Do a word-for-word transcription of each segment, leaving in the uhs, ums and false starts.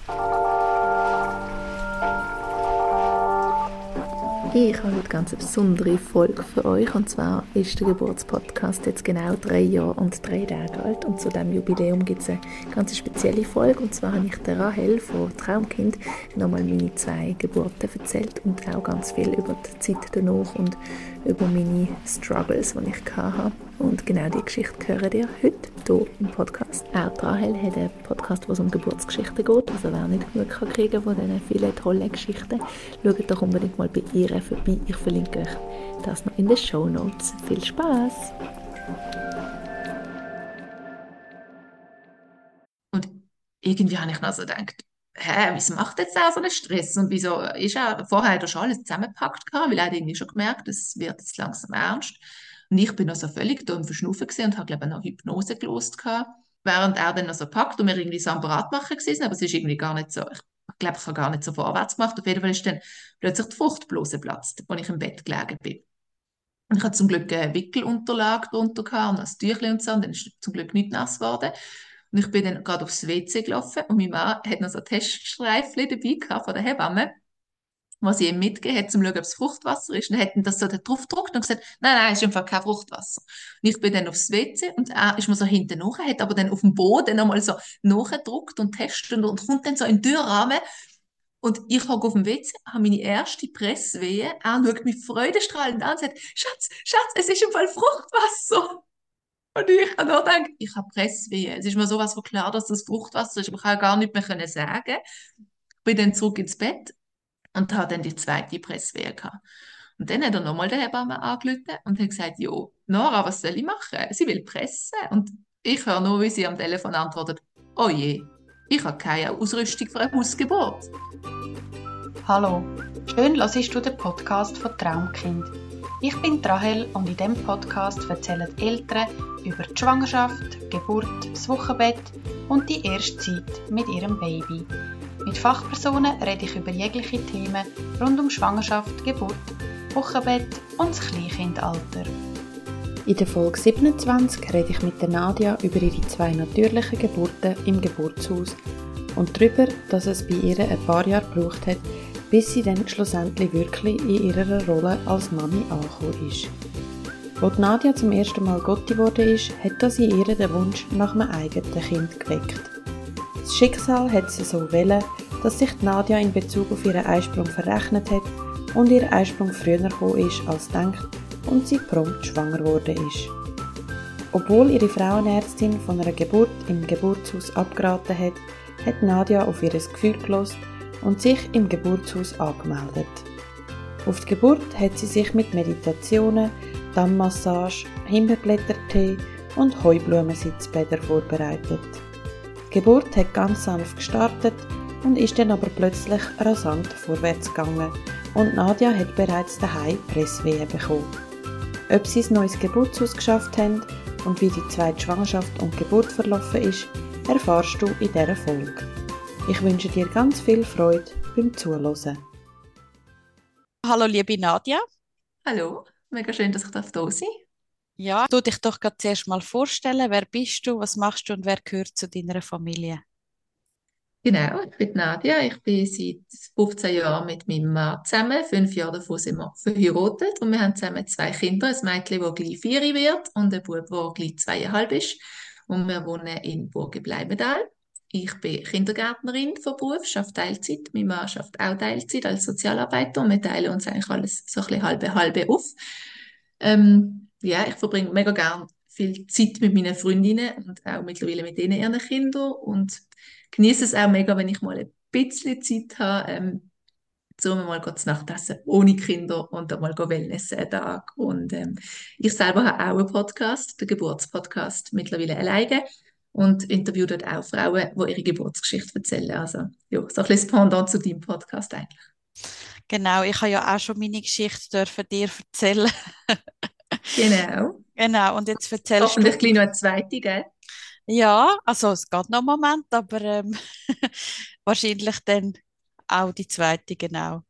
Ich habe heute ganz eine besondere Folge für euch, und zwar ist der Geburtspodcast jetzt genau drei Jahre und drei Tage alt, und zu diesem Jubiläum gibt es eine ganz spezielle Folge, und zwar habe ich der Rahel von Traumkind nochmal meine zwei Geburten erzählt und auch ganz viel über die Zeit danach und über meine Struggles, die ich hatte. Und genau diese Geschichte hören ihr heute hier im Podcast. Auch die Rahel hat einen Podcast, wo es um Geburtsgeschichten geht. Also wer nicht genug kann kriegen von diesen vielen tollen Geschichten, schaut doch unbedingt mal bei ihr vorbei. Ich verlinke euch das noch in den Shownotes. Viel Spaß! Und irgendwie habe ich dann so gedacht, hä, wieso macht jetzt auch so einen Stress? Und wieso ist er, vorher hat er schon alles zusammengepackt gehabt, weil er hat irgendwie schon gemerkt, es wird jetzt langsam ernst. Und ich bin also völlig da im Verschnaufen gewesen und habe, glaube ich, noch Hypnose gelost gehabt, während er dann noch so packt und wir irgendwie so am Parat machen gewesen, aber es ist irgendwie gar nicht so, ich glaube, ich habe gar nicht so vorwärts gemacht. Auf jeden Fall ist dann plötzlich die Fruchtblase geplatzt, als ich im Bett gelegen bin. Und ich hatte zum Glück eine Wickelunterlage drunter gehabt und ein Tüchlein und so, und dann ist zum Glück nicht nass geworden. Und ich bin dann gerade aufs W C gelaufen und mein Mann hat noch so Teststreifchen dabei gehabt von der Hebamme, was ich ihm mitgegeben hat, um zu schauen, ob es Fruchtwasser ist. Und er hat dann das so da drauf gedruckt und gesagt, nein, nein, es ist einfach kein Fruchtwasser. Und ich bin dann aufs W C und er ist mir so hinten nach, hat aber dann auf dem Boden nochmal so nachgedruckt und testet und kommt dann so in den Türrahmen. Und ich hocke auf dem W C, habe meine erste Presswehe. Er schaut mich freudestrahlend an und sagt, Schatz, Schatz, es ist im Fall Fruchtwasser. Und ich habe nur gedacht, ich habe Presswehen. Es ist mir sowas von klar, dass das Fruchtwasser ist, aber ich habe gar nicht mehr können sagen. Ich bin dann zurück ins Bett und habe dann die zweite Presswehe gehabt. Und dann hat er nochmal der Hebamme angerufen und hat gesagt, jo, Nora, was soll ich machen? Sie will pressen. Und ich höre nur, wie sie am Telefon antwortet, oh je, ich habe keine Ausrüstung für eine Hausgeburt. Hallo, schön hörst du den Podcast von Traumkind. Ich bin Rahel und in diesem Podcast erzählen die Eltern über die Schwangerschaft, Geburt, das Wochenbett und die erste Zeit mit ihrem Baby. Mit Fachpersonen rede ich über jegliche Themen rund um Schwangerschaft, Geburt, Wochenbett und das Kleinkindalter. In der Folge siebenundzwanzig rede ich mit der Nadia über ihre zwei natürlichen Geburten im Geburtshaus und darüber, dass es bei ihr ein paar Jahre gebraucht hat, bis sie dann schlussendlich wirklich in ihrer Rolle als Mami angekommen ist. Als Nadia zum ersten Mal Gotti geworden ist, hat das in ihr den Wunsch nach einem eigenen Kind geweckt. Das Schicksal hat sie so gewollt, dass sich Nadia in Bezug auf ihren Eisprung verrechnet hat und ihr Eisprung früher gekommen ist als gedacht und sie prompt schwanger geworden ist. Obwohl ihre Frauenärztin von einer Geburt im Geburtshaus abgeraten hat, hat Nadia auf ihr Gefühl gehört und sich im Geburtshaus angemeldet. Auf die Geburt hat sie sich mit Meditationen, Dammmassage, Himbeerblättertee und Heublumensitzbäder vorbereitet. Die Geburt hat ganz sanft gestartet und ist dann aber plötzlich rasant vorwärts gegangen und Nadia hat bereits daheim Presswehen bekommen. Ob sie ein neues Geburtshaus geschafft haben und wie die zweite Schwangerschaft und Geburt verlaufen ist, erfahrst du in dieser Folge. Ich wünsche dir ganz viel Freude beim Zuhören. Hallo liebe Nadia. Hallo, mega schön, dass ich da sein darf. Ja, du dich doch gerade zuerst mal vorstellen. Wer bist du, was machst du und wer gehört zu deiner Familie? Genau, ich bin Nadia. Ich bin seit fünfzehn Jahren mit meinem Mann zusammen. Fünf Jahre davon sind wir verheiratet und wir haben zusammen zwei Kinder. Ein Mädchen, das gleich vier wird und ein Bub, der gleich zweieinhalb ist. Und wir wohnen in Burgi-Bleibenthal. Ich bin Kindergärtnerin von Beruf, arbeite Teilzeit. Mein Mann arbeitet auch Teilzeit als Sozialarbeiter und wir teilen uns eigentlich alles so ein bisschen halbe halbe auf. Ähm, ja, ich verbringe mega gern viel Zeit mit meinen Freundinnen und auch mittlerweile mit denen ihren Kindern und genieße es auch mega, wenn ich mal ein bisschen Zeit habe, ähm, so mal zu Nacht essen ohne Kinder und dann mal Wellnessen einen Tag. Und ähm, ich selber habe auch einen Podcast, den Geburtspodcast, mittlerweile alleine und interviewe dort auch Frauen, die ihre Geburtsgeschichte erzählen. Also ja, so ein bisschen das Pendant zu deinem Podcast eigentlich. Genau, ich habe ja auch schon meine Geschichte dürfen dir erzählen. Genau. Genau, und jetzt erzählst du. Hoffentlich gleich noch eine zweite, gell? Ja, also es geht noch einen Moment, aber ähm, wahrscheinlich dann auch die zweite, genau.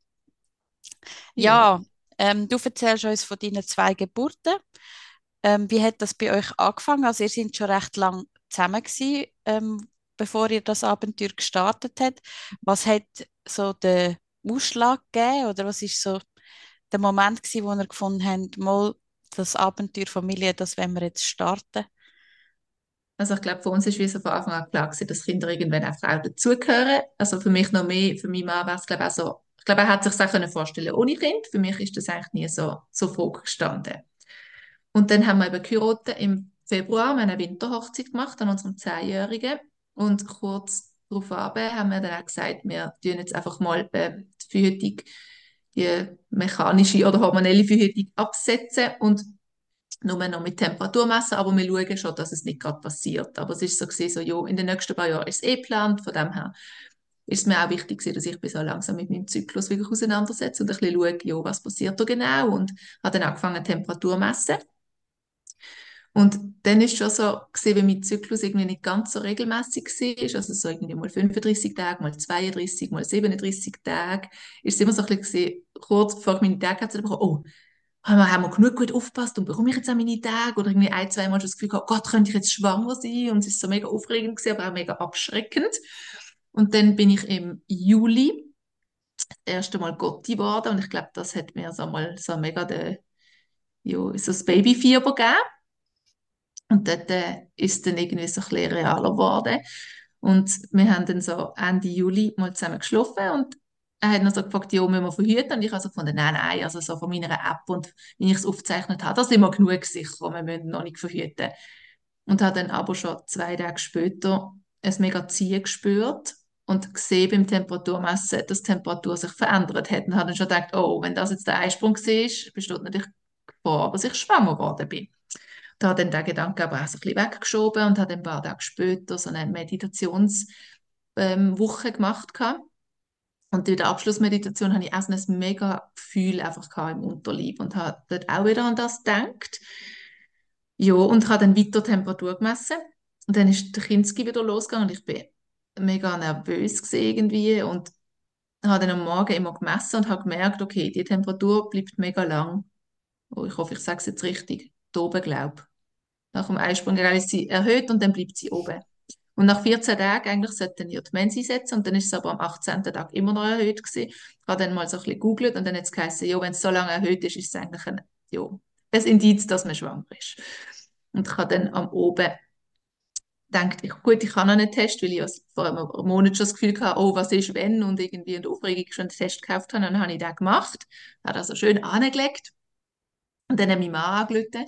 Ja. Ja, ähm, du erzählst uns von deinen zwei Geburten. Ähm, wie hat das bei euch angefangen? Also ihr seid schon recht lang zusammen gewesen. Ähm, bevor ihr das Abenteuer gestartet habt? Was hat so den Ausschlag gegeben oder was ist so der Moment gewesen, wo ihr gefunden habt, mal das Abenteuer Familie, das wollen wir jetzt starten? Also ich glaube, für uns ist wie so von Anfang an klar gewesen, dass Kinder irgendwann auch Frauen dazugehören. Also für mich noch mehr, für meinen Mann war es glaube ich auch so, ich glaube, er hat sich das auch können vorstellen ohne Kind. Für mich ist das eigentlich nie so, so vorgestanden. Und dann haben wir eben geheiratet im Februar, wir haben eine Winterhochzeit gemacht an unserem Zehnjährigen. Und kurz darauf haben wir dann auch gesagt, wir tun jetzt einfach mal äh, die Verhütung, die mechanische oder hormonelle Verhütung absetzen und nur noch mit Temperatur messen, aber wir schauen schon, dass es nicht gerade passiert. Aber es ist so gewesen, so, ja, in den nächsten paar Jahren ist es eh geplant, von dem her ist es mir auch wichtig gewesen, dass ich mich so langsam mit meinem Zyklus wirklich auseinandersetze und ein bisschen schaue, ja, was passiert da genau und habe dann angefangen, Temperatur zu messen. Und dann ist schon so gesehen, wie mein Zyklus irgendwie nicht ganz so regelmäßig war, also so irgendwie mal fünfunddreißig Tage, mal zweiunddreißig, mal siebenunddreißig Tage, ist es immer so ein bisschen gewesen, kurz bevor ich meine Tage hatte, oh, haben wir, haben wir genug gut aufgepasst und bekomme ich jetzt auch meine Tage? Oder irgendwie ein, zwei Mal schon das Gefühl gehabt, Gott, könnte ich jetzt schwanger sein? Und es ist so mega aufregend gewesen, aber auch mega abschreckend. Und dann bin ich im Juli das erste Mal Gotti geworden und ich glaube, das hat mir so mal so mega de, ja, so das Babyfieber gegeben. Und dort äh, ist es dann irgendwie so ein bisschen realer geworden. Und wir haben dann so Ende Juli mal zusammen geschlafen und er hat noch so gefragt, ja, müssen wir verhüten? Und ich habe so gefunden, nein, nein, also so von meiner App und wie ich es aufgezeichnet habe, das sind wir genug sicher, wir müssen noch nicht verhüten. Und habe dann aber schon zwei Tage später ein mega Ziehen gespürt und gesehen beim Temperaturmessen, dass die Temperatur sich verändert hat. Und habe dann schon gedacht, oh, wenn das jetzt der Eisprung war, besteht natürlich Gefahr, dass ich schwanger geworden bin. Da habe dann den Gedanken aber auch so ein bisschen weggeschoben und habe dann ein paar Tage später so eine Meditationswoche ähm, gemacht gehabt. Und in der Abschlussmeditation habe ich auch so ein mega Gefühl einfach gehabt im Unterleib und habe dort auch wieder an das gedacht. Ja, und habe dann weiter Temperatur gemessen. Und dann ist der Kinski wieder losgegangen und ich bin mega nervös gewesen irgendwie und habe dann am Morgen immer gemessen und habe gemerkt, okay, die Temperatur bleibt mega lang. Oh, ich hoffe, ich sage es jetzt richtig. Da oben, glaube ich. Nach dem Eisprung ist sie erhöht und dann bleibt sie oben. Und nach vierzehn Tagen eigentlich sollten wir die Mensa setzen und dann ist es aber am achtzehnten Tag immer noch erhöht gewesen. Ich habe dann mal so ein bisschen gegoogelt und dann hat es geheißen, ja, wenn es so lange erhöht ist, ist es eigentlich ein, ja, ein Indiz, dass man schwanger ist. Und ich habe dann am oben gedacht, ich, gut, ich kann noch einen Test, weil ich vor einem Monat schon das Gefühl hatte, oh, was ist, wenn? Und irgendwie in der Aufregung schon einen Test gekauft habe. Und dann habe ich den gemacht, habe also schön angelegt und dann habe ich meinen Mann angerufen.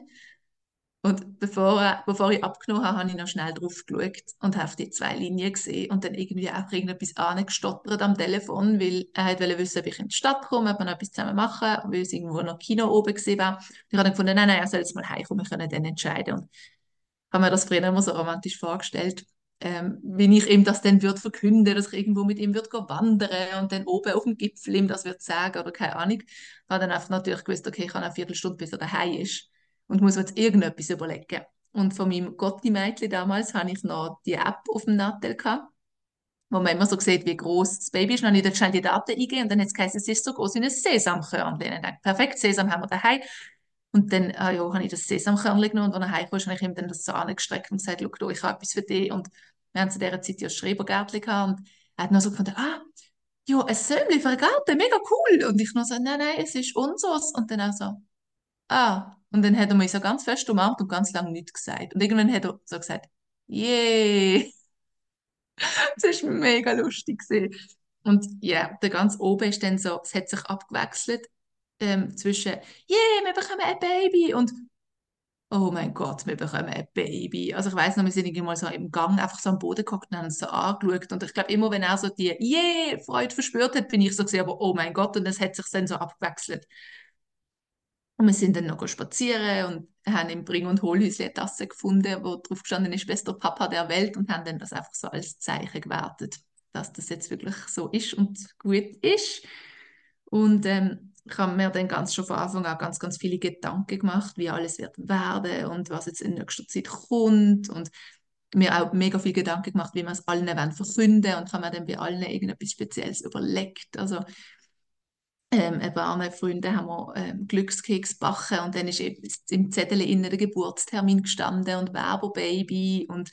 Und bevor, bevor ich abgenommen habe, habe ich noch schnell drauf geschaut und habe die zwei Linien gesehen und dann irgendwie auch irgendetwas angestottert am Telefon, weil er wollte wissen, ob ich in die Stadt komme, ob wir noch etwas zusammen machen, weil es irgendwo noch Kino oben gesehen war. Ich habe dann gefunden, nein, nein, er soll jetzt mal heimkommen, wir können dann entscheiden. Und habe mir das früher immer so romantisch vorgestellt, ähm, wie ich ihm das dann würde verkünden, dass ich irgendwo mit ihm würde wandern und dann oben auf dem Gipfel ihm das würde sagen oder keine Ahnung. Ich habe dann einfach natürlich gewusst, okay, ich habe eine Viertelstunde, bis er daheim ist und muss jetzt irgendetwas überlegen. Und von meinem Gotti-Mädchen damals hatte ich noch die App auf dem Nattel gehabt, wo man immer so sieht, wie groß das Baby ist. Und dann habe ich dort schnell die Daten eingegeben und dann hat es geheißen, es ist so groß wie ein Sesamkörnchen. Und ich dachte, perfekt, Sesam haben wir daheim. Und dann ah ja, habe ich das Sesamkörnchen genommen und als er heimkam, habe ich ihm dann das so angestreckt und gesagt, schau, du, ich habe etwas für dich. Und wir haben zu dieser Zeit ja ein Schrebergärtchen gehabt und er hat noch so gefunden, ah, ja, ein Sömmchen für einen Garten, mega cool. Und ich noch so, nein, nein, es ist unseres. Und dann auch so, ah. Und dann hat er mich so ganz fest umarmt und ganz lange nichts gesagt. Und irgendwann hat er so gesagt, yay. Das war mega lustig gewesen. Und ja, der ganz oben ist dann so, es hat sich abgewechselt ähm, zwischen, yeah, wir bekommen ein Baby und oh mein Gott, wir bekommen ein Baby. Also ich weiss noch, wir sind irgendwie mal so im Gang einfach so am Boden gehockt und haben uns so angeschaut. Und ich glaube, immer wenn er so die yeah, Freude verspürt hat, bin ich so gesehen, aber oh mein Gott, und das hat sich dann so abgewechselt. Und wir sind dann noch spazieren und haben im Bring- und Holhäuschen eine Tasse gefunden, wo drauf gestanden ist, bester Papa der Welt und haben dann das einfach so als Zeichen gewertet, dass das jetzt wirklich so ist und gut ist. Und ähm, ich habe mir dann ganz schon von Anfang an ganz, ganz viele Gedanken gemacht, wie alles wird werden und was jetzt in nächster Zeit kommt und mir auch mega viele Gedanken gemacht, wie wir es allen wollen verkünden und haben mir dann bei allen irgendetwas Spezielles überlegt. Also ähm, ein paar Freunde haben wir ähm, Glückskeks gebacken und dann ist eben im Zettel innen der Geburtstermin gestanden und Werberbaby und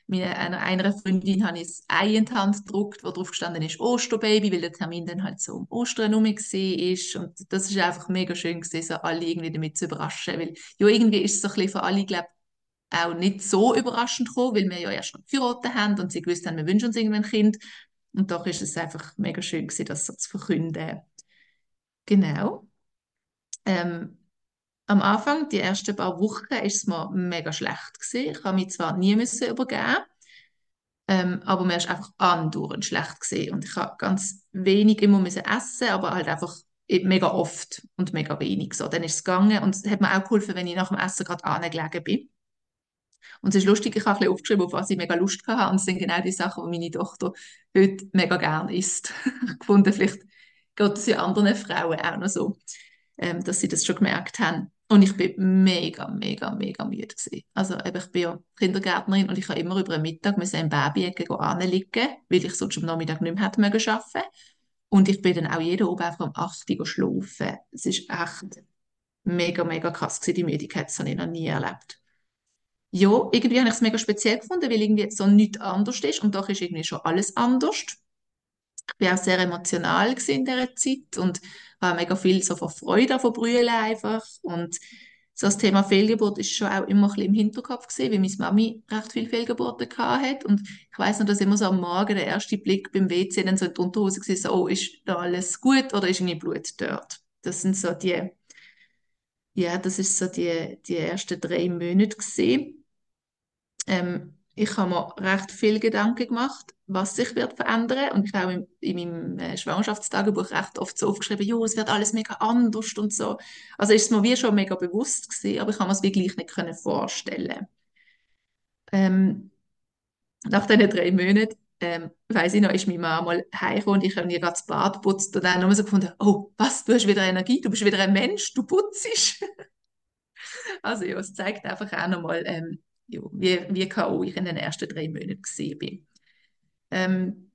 Meine, einer, einer Freundin habe ich ein Ei in die Hand gedruckt, wo drauf gestanden ist Osterbaby, weil der Termin dann halt so um Ostern herum war. Und das ist einfach mega schön gewesen, so alle irgendwie damit zu überraschen. Weil ja, irgendwie ist es so ein bisschen für alle, glaube auch nicht so überraschend gekommen, weil wir ja erst noch geheiratet haben und sie gewusst haben, wir wünschen uns irgendwann ein Kind. Und doch ist es einfach mega schön gewesen, das so zu verkünden. Genau. Ähm, Am Anfang, die ersten paar Wochen, ist es mir mega schlecht gewesen. Ich habe mich zwar nie müssen übergeben, ähm, aber mir ist einfach andauernd schlecht gewesen. Und ich habe ganz wenig immer müssen essen, aber halt einfach eben mega oft und mega wenig. So, dann ist es gegangen und es hat mir auch geholfen, wenn ich nach dem Essen gerade angelegen bin. Und es ist lustig, ich habe ein bisschen aufgeschrieben, auf was ich mega Lust hatte. Und es sind genau die Sachen, die meine Tochter heute mega gerne isst. Ich habe gefunden, vielleicht geht es ja anderen Frauen auch noch so, ähm, dass sie das schon gemerkt haben. Und ich bin mega, mega, mega müde gewesen. Also eben, ich bin ja Kindergärtnerin und ich habe immer über den Mittag müssen im Baby-Ecke anliegen, weil ich sonst am Nachmittag nicht mehr hätte mögen arbeiten. Und ich bin dann auch jeden Abend einfach um acht Uhr schlafen. Es ist echt mega, mega krass gewesen. Die Müdigkeit, das habe ich noch nie erlebt. Ja, irgendwie habe ich es mega speziell gefunden, weil irgendwie so nichts anders ist und doch ist irgendwie schon alles anders. Ich war auch sehr emotional gewesen in dieser Zeit und habe mega viel so von Freude von Brühen einfach. Und so das Thema Fehlgeburt ist schon auch immer ein bisschen im Hinterkopf gewesen, weil meine Mami recht viele Fehlgeburten gehabt hat. Und ich weiss noch, dass immer so am Morgen der erste Blick beim W C dann so in die Unterhose war, so, oh, ist da alles gut oder ist irgendwie Blut dort? Das sind so die, ja, das ist so die, die ersten drei Monate gewesen. Ähm, ich habe mir recht viel Gedanken gemacht, was sich wird verändern. Und ich habe in, in meinem äh, Schwangerschaftstagebuch recht oft so aufgeschrieben, jo, es wird alles mega anders und so. Also ist es mir wie schon mega bewusst gewesen, aber ich kann mir es wie gleich nicht können vorstellen. Ähm, Nach diesen drei Monaten, ähm, weiss ich noch, ist meine Mama mal heimgekommen und ich habe ihr gerade das Bad geputzt und dann haben wir so gefunden, oh, was, du hast wieder Energie, du bist wieder ein Mensch, du putzt. Also ja, es zeigt einfach auch nochmal, ähm, ja, wie, wie K O ich in den ersten drei Monaten gesehen bin. Ähm,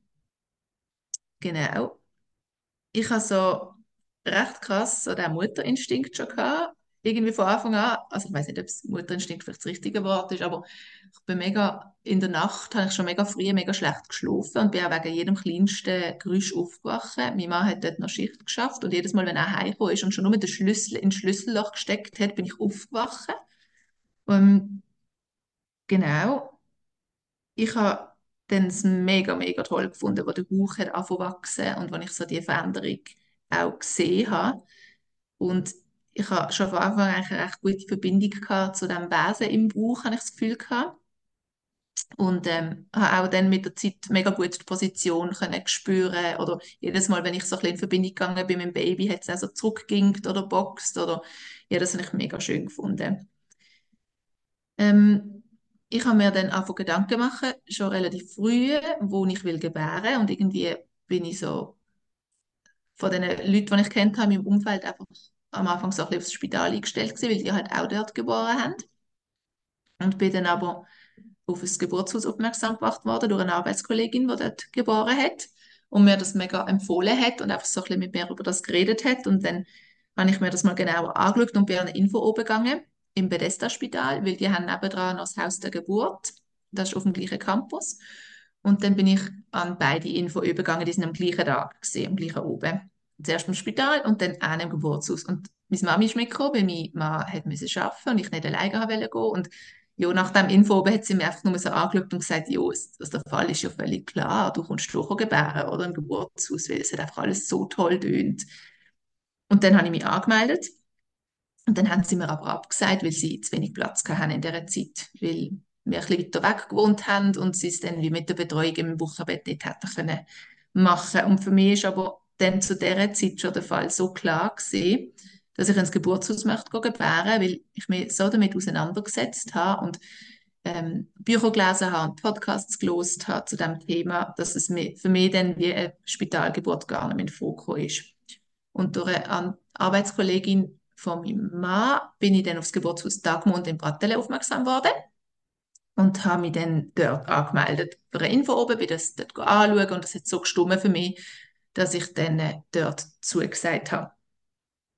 genau. Ich habe so recht krass so den Mutterinstinkt schon gehabt. Irgendwie von Anfang an. Also ich weiß nicht, ob das Mutterinstinkt vielleicht das richtige Wort ist, aber ich bin mega, in der Nacht habe ich schon mega früh mega schlecht geschlafen und bin auch wegen jedem kleinsten Geräusch aufgewacht. Mein Mann hat dort noch Schicht geschafft und jedes Mal, wenn er heimgekommen ist und schon nur den Schlüssel ins Schlüsselloch gesteckt hat, bin ich aufgewacht. Ähm, genau. Ich habe dann es mega, mega toll gefunden, wo der Bauch hat angefangen zu wachsen und wo ich so die Veränderung auch gesehen habe. Und ich habe schon von Anfang an eigentlich eine recht gute Verbindung gehabt zu dem Wesen im Bauch, habe ich das Gefühl gehabt. Und ähm, habe auch dann mit der Zeit mega gut die Position können spüren. Oder jedes Mal, wenn ich so ein bisschen in Verbindung gegangen bin mit dem Baby, hat es auch so zurückgeginkt oder boxt. Oder, ja, das habe ich mega schön gefunden. Ähm, Ich habe mir dann angefangen Gedanken machen, schon relativ früh, wo ich will gebären. Und irgendwie bin ich so von den Leuten, die ich kennt habe, in meinem Umfeld einfach am Anfang so ein bisschen aufs Spital eingestellt gewesen, weil die halt auch dort geboren haben. Und bin dann aber auf das Geburtshaus aufmerksam gemacht worden durch eine Arbeitskollegin, die dort geboren hat und mir das mega empfohlen hat und einfach so ein bisschen mit mir über das geredet hat. Und dann habe ich mir das mal genauer angeschaut und bin an eine Info oben gegangen im Bethesda-Spital, weil die haben nebendran noch das Haus der Geburt. Das ist auf dem gleichen Campus. Und dann bin ich an beide Info übergegangen, die sind am gleichen Tag gesehen, am gleichen oben. Zuerst im Spital und dann auch im Geburtshaus. Und meine Mami ist mitgekommen, weil mein Mann hat müssen arbeiten und ich nicht alleine haben wollte gehen. Und ja, nach dem Info oben hat sie mir einfach nur so angeschaut und gesagt, ja, es- also der Fall ist ja völlig klar, du kommst durch gebären oder im Geburtshaus, weil es hat einfach alles so toll tönt. Und dann habe ich mich angemeldet und dann haben sie mir aber abgesagt, weil sie zu wenig Platz hatten in dieser Zeit, weil wir ein bisschen weiter weg gewohnt haben und sie es dann wie mit der Betreuung im Wochenbett nicht hätten können machen. Und für mich ist aber dann zu dieser Zeit schon der Fall so klar gewesen, dass ich ins Geburtshaus möchte gehen gebären, weil ich mich so damit auseinandergesetzt habe und ähm, Bücher gelesen habe und Podcasts gelesen habe zu dem Thema, dass es mir, für mich dann wie eine Spitalgeburt gar nicht mehr in Fokus ist. Und durch eine An- Arbeitskollegin von meinem Mann bin ich dann aufs Geburtshaus Dagmund in Brattelen aufmerksam geworden und habe mich dann dort angemeldet für eine Info oben, bin das dort anschauen und das hat so gestimmt für mich, dass ich dann äh, dort zugesagt habe.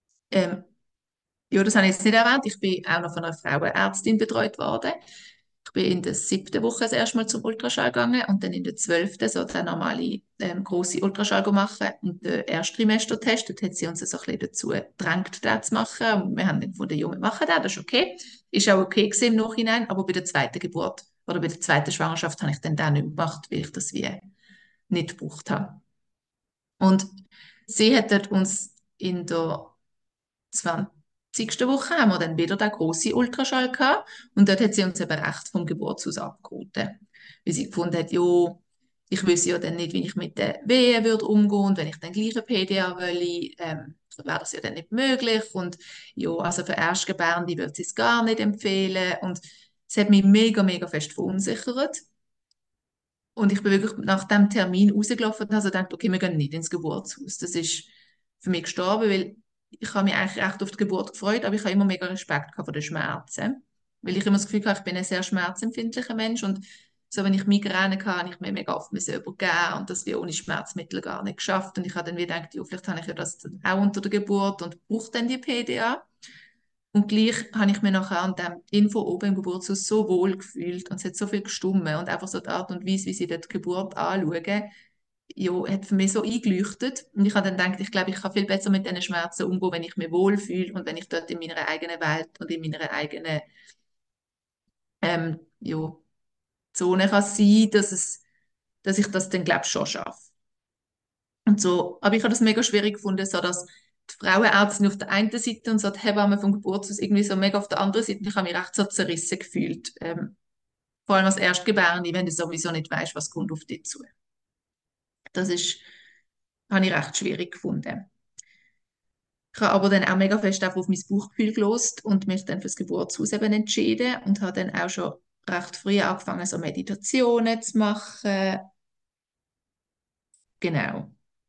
Ähm, ja, das habe ich jetzt nicht erwähnt. Ich bin auch noch von einer Frauenärztin betreut worden. Ich bin in der siebten Woche das erste Mal zum Ultraschall gegangen und dann in der zwölften so den normale ähm, grosse Ultraschall machen. Und der Ersttrimestertest, dort hat sie uns so ein bisschen dazu gedrängt, das zu machen. Und wir haben dann gefunden, ja, wir machen das, das ist okay. Ist auch okay gewesen im Nachhinein, aber bei der zweiten Geburt oder bei der zweiten Schwangerschaft habe ich dann den nicht gemacht, weil ich das wie nicht gebraucht habe. Und sie hat dort uns in der zwanzigsten Woche haben wir dann wieder den grossen Ultraschall gehabt und dort hat sie uns eben recht vom Geburtshaus abgeraten. Weil sie gefunden hat, ja, ich wüsste ja dann nicht, wie ich mit den Wehen würde umgehen und wenn ich dann gleich eine P D A will, ähm, wäre das ja dann nicht möglich und ja, also für Erstgebärende würde sie es gar nicht empfehlen und es hat mich mega, mega fest verunsichert. Und ich bin wirklich nach dem Termin rausgelaufen und habe also gedacht, okay, wir gehen nicht ins Geburtshaus. Das ist für mich gestorben, weil ich habe mich eigentlich recht auf die Geburt gefreut, aber ich habe immer mega Respekt gehabt vor den Schmerzen. Weil ich immer das Gefühl habe, ich bin ein sehr schmerzempfindlicher Mensch und so, wenn ich Migräne hatte, habe ich mir mega oft übergeben und das wie ohne Schmerzmittel gar nicht geschafft. Und ich habe dann wieder gedacht, ja, vielleicht habe ich ja das dann auch unter der Geburt und brauche dann die P D A. Und gleich habe ich mich nachher an dem Info oben im Geburtshaus so wohl gefühlt und es hat so viel gestummen und einfach so die Art und Weise, wie sie dort die Geburt anschauen, ja, hat für mich so eingeleuchtet. Und ich habe dann gedacht, ich glaube, ich kann viel besser mit diesen Schmerzen umgehen, wenn ich mich wohlfühle und wenn ich dort in meiner eigenen Welt und in meiner eigenen ähm, ja, Zone kann sein, dass es, dass ich das dann, glaube ich, schon schaffe. Und so, aber ich habe das mega schwierig gefunden, so dass die Frauenärztin auf der einen Seite und so die Hebamme vom Geburtshaus irgendwie so mega auf der anderen Seite. Ich habe mich recht so zerrissen gefühlt. Ähm, vor allem als Erstgebärende, wenn du sowieso nicht weißt, was kommt auf dich zu. Das ist, habe ich recht schwierig gefunden. Ich habe aber dann auch mega fest auf mein Bauchgefühl gelost und mich dann fürs Geburtshaus eben entschieden und habe dann auch schon recht früh angefangen, so Meditationen zu machen. Genau.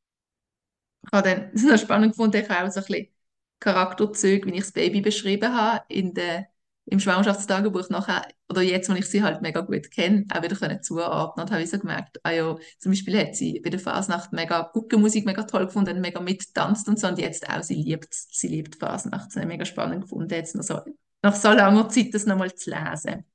Ich habe dann, das ist noch spannend gefunden, ich habe auch so ein bisschen Charakterzüge, wie ich das Baby beschrieben habe, in der, im Schwangerschaftstagebuch nachher, oder jetzt, wo ich sie halt mega gut kenne, auch wieder können zuordnen. Und habe ich so gemerkt, ah ja, zum Beispiel hat sie bei der Fasnacht mega Guckenmusik mega toll gefunden, mega mittanzt und so, und jetzt auch, sie liebt sie liebt Fasnacht. Das habe ich mega spannend gefunden, jetzt noch so, nach so langer Zeit das nochmal zu lesen.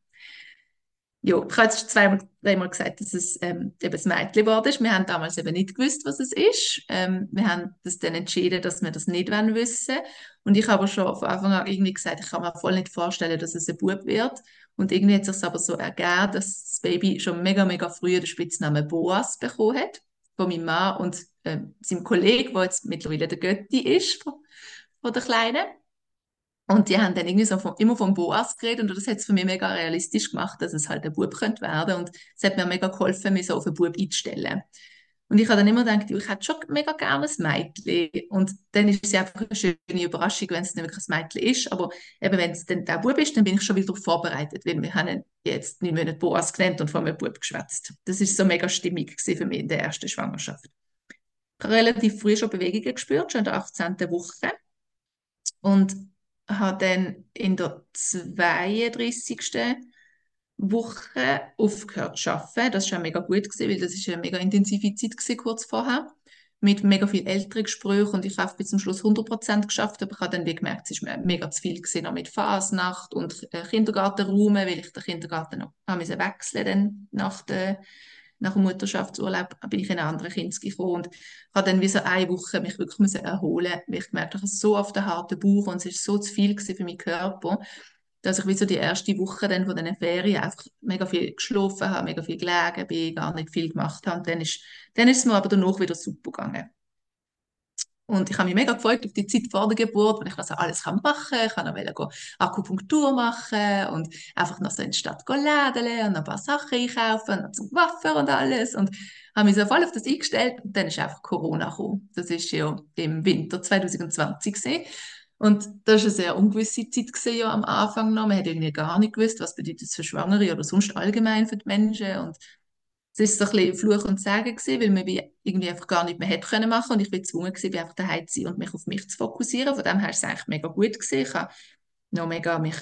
Ja, ich habe jetzt zweimal, dreimal gesagt, dass es ähm, eben das Mädchen geworden ist. Wir haben damals eben nicht gewusst, was es ist. Ähm, wir haben das dann entschieden, dass wir das nicht wollen wissen. Und ich habe aber schon von Anfang an irgendwie gesagt, ich kann mir voll nicht vorstellen, dass es ein Bub wird. Und irgendwie hat es sich aber so ergeben, dass das Baby schon mega, mega früh den Spitznamen Boas bekommen hat. Von meinem Mann und ähm, seinem Kollegen, der jetzt mittlerweile der Götti ist, von, von der Kleinen. Und die haben dann irgendwie so von, immer vom Boas geredet und das hat es für mich mega realistisch gemacht, dass es halt ein Bub könnte werden. Und es hat mir mega geholfen, mich so auf einen Bub einzustellen. Und ich habe dann immer gedacht, ich hätte schon mega gerne ein Mädchen. Und dann ist es einfach eine schöne Überraschung, wenn es nicht wirklich ein Mädchen ist. Aber eben, wenn es dann der Bub ist, dann bin ich schon wieder darauf vorbereitet, weil wir haben ihn jetzt nicht mehr Boas genannt und von einem Bub geschwätzt. Das ist so mega stimmig gewesen für mich in der ersten Schwangerschaft. Ich habe relativ früh schon Bewegungen gespürt, schon in der achtzehnten Woche. Und habe dann in der zweiunddreißigsten Woche aufgehört zu arbeiten. Das war auch mega gut gewesen, weil das ist eine mega intensive Zeit gewesen, kurz vorher. Mit mega viel älteren Gesprächen und ich habe bis zum Schluss hundert Prozent geschafft, aber ich habe dann wie gemerkt, es war mir mega zu viel gewesen, noch mit Fasnacht und äh, Kindergartenraum, weil ich den Kindergarten noch haben müssen wechseln dann nach der nach dem Mutterschaftsurlaub bin ich in einen anderen Kind gekommen und habe dann wie so eine Woche mich wirklich müssen erholen, weil ich gemerkt habe, ich habe so auf den harten Bauch und es ist so zu viel gewesen für meinen Körper, dass ich wie so die erste Woche dann von diesen Ferien einfach mega viel geschlafen habe, mega viel gelegen bin, gar nicht viel gemacht habe. Und dann ist, dann ist es mir aber danach wieder super gegangen. Und ich habe mich mega gefreut auf die Zeit vor der Geburt, weil ich das alles machen kann. Ich kann noch gehen, Akupunktur machen und einfach noch so in die Stadt lädeln und noch ein paar Sachen einkaufen und zum Waffen und alles. Und habe mich so voll auf das eingestellt. Und dann ist einfach Corona gekommen. Das ist ja im Winter zwanzig zwanzig gewesen. Und das war eine sehr ungewisse Zeit gewesen, ja, am Anfang noch. Man hat irgendwie gar nicht gewusst, was bedeutet das für Schwangere oder sonst allgemein für die Menschen. Und es war so ein bisschen Fluch und Segen gewesen, weil man wie irgendwie einfach gar nicht mehr hätte können machen und ich war gezwungen gewesen, einfach daheim zu sein und mich auf mich zu fokussieren. Von dem her war es eigentlich mega gut gewesen. Ich habe noch mega mich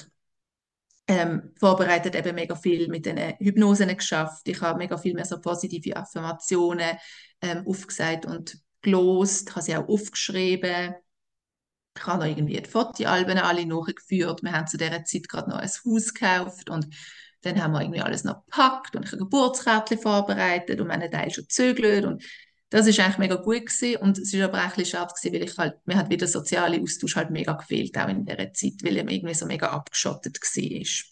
ähm, vorbereitet, eben mega viel mit den Hypnosen geschafft. Ich habe mega viel mehr so positive Affirmationen ähm, aufgesagt und gelost, habe sie auch aufgeschrieben. Ich habe noch irgendwie die Fotoalben alle nachgeführt. Wir haben zu dieser Zeit gerade noch ein Haus gekauft und dann haben wir irgendwie alles noch gepackt und ich habe Geburtskärtchen vorbereitet und meinen Teil schon gezögert und das ist eigentlich mega gut gewesen. Und es ist aber auch ein bisschen schade gewesen, weil ich halt, mir hat wieder soziale Austausch halt mega gefehlt, auch in dieser Zeit, weil er irgendwie so mega abgeschottet war.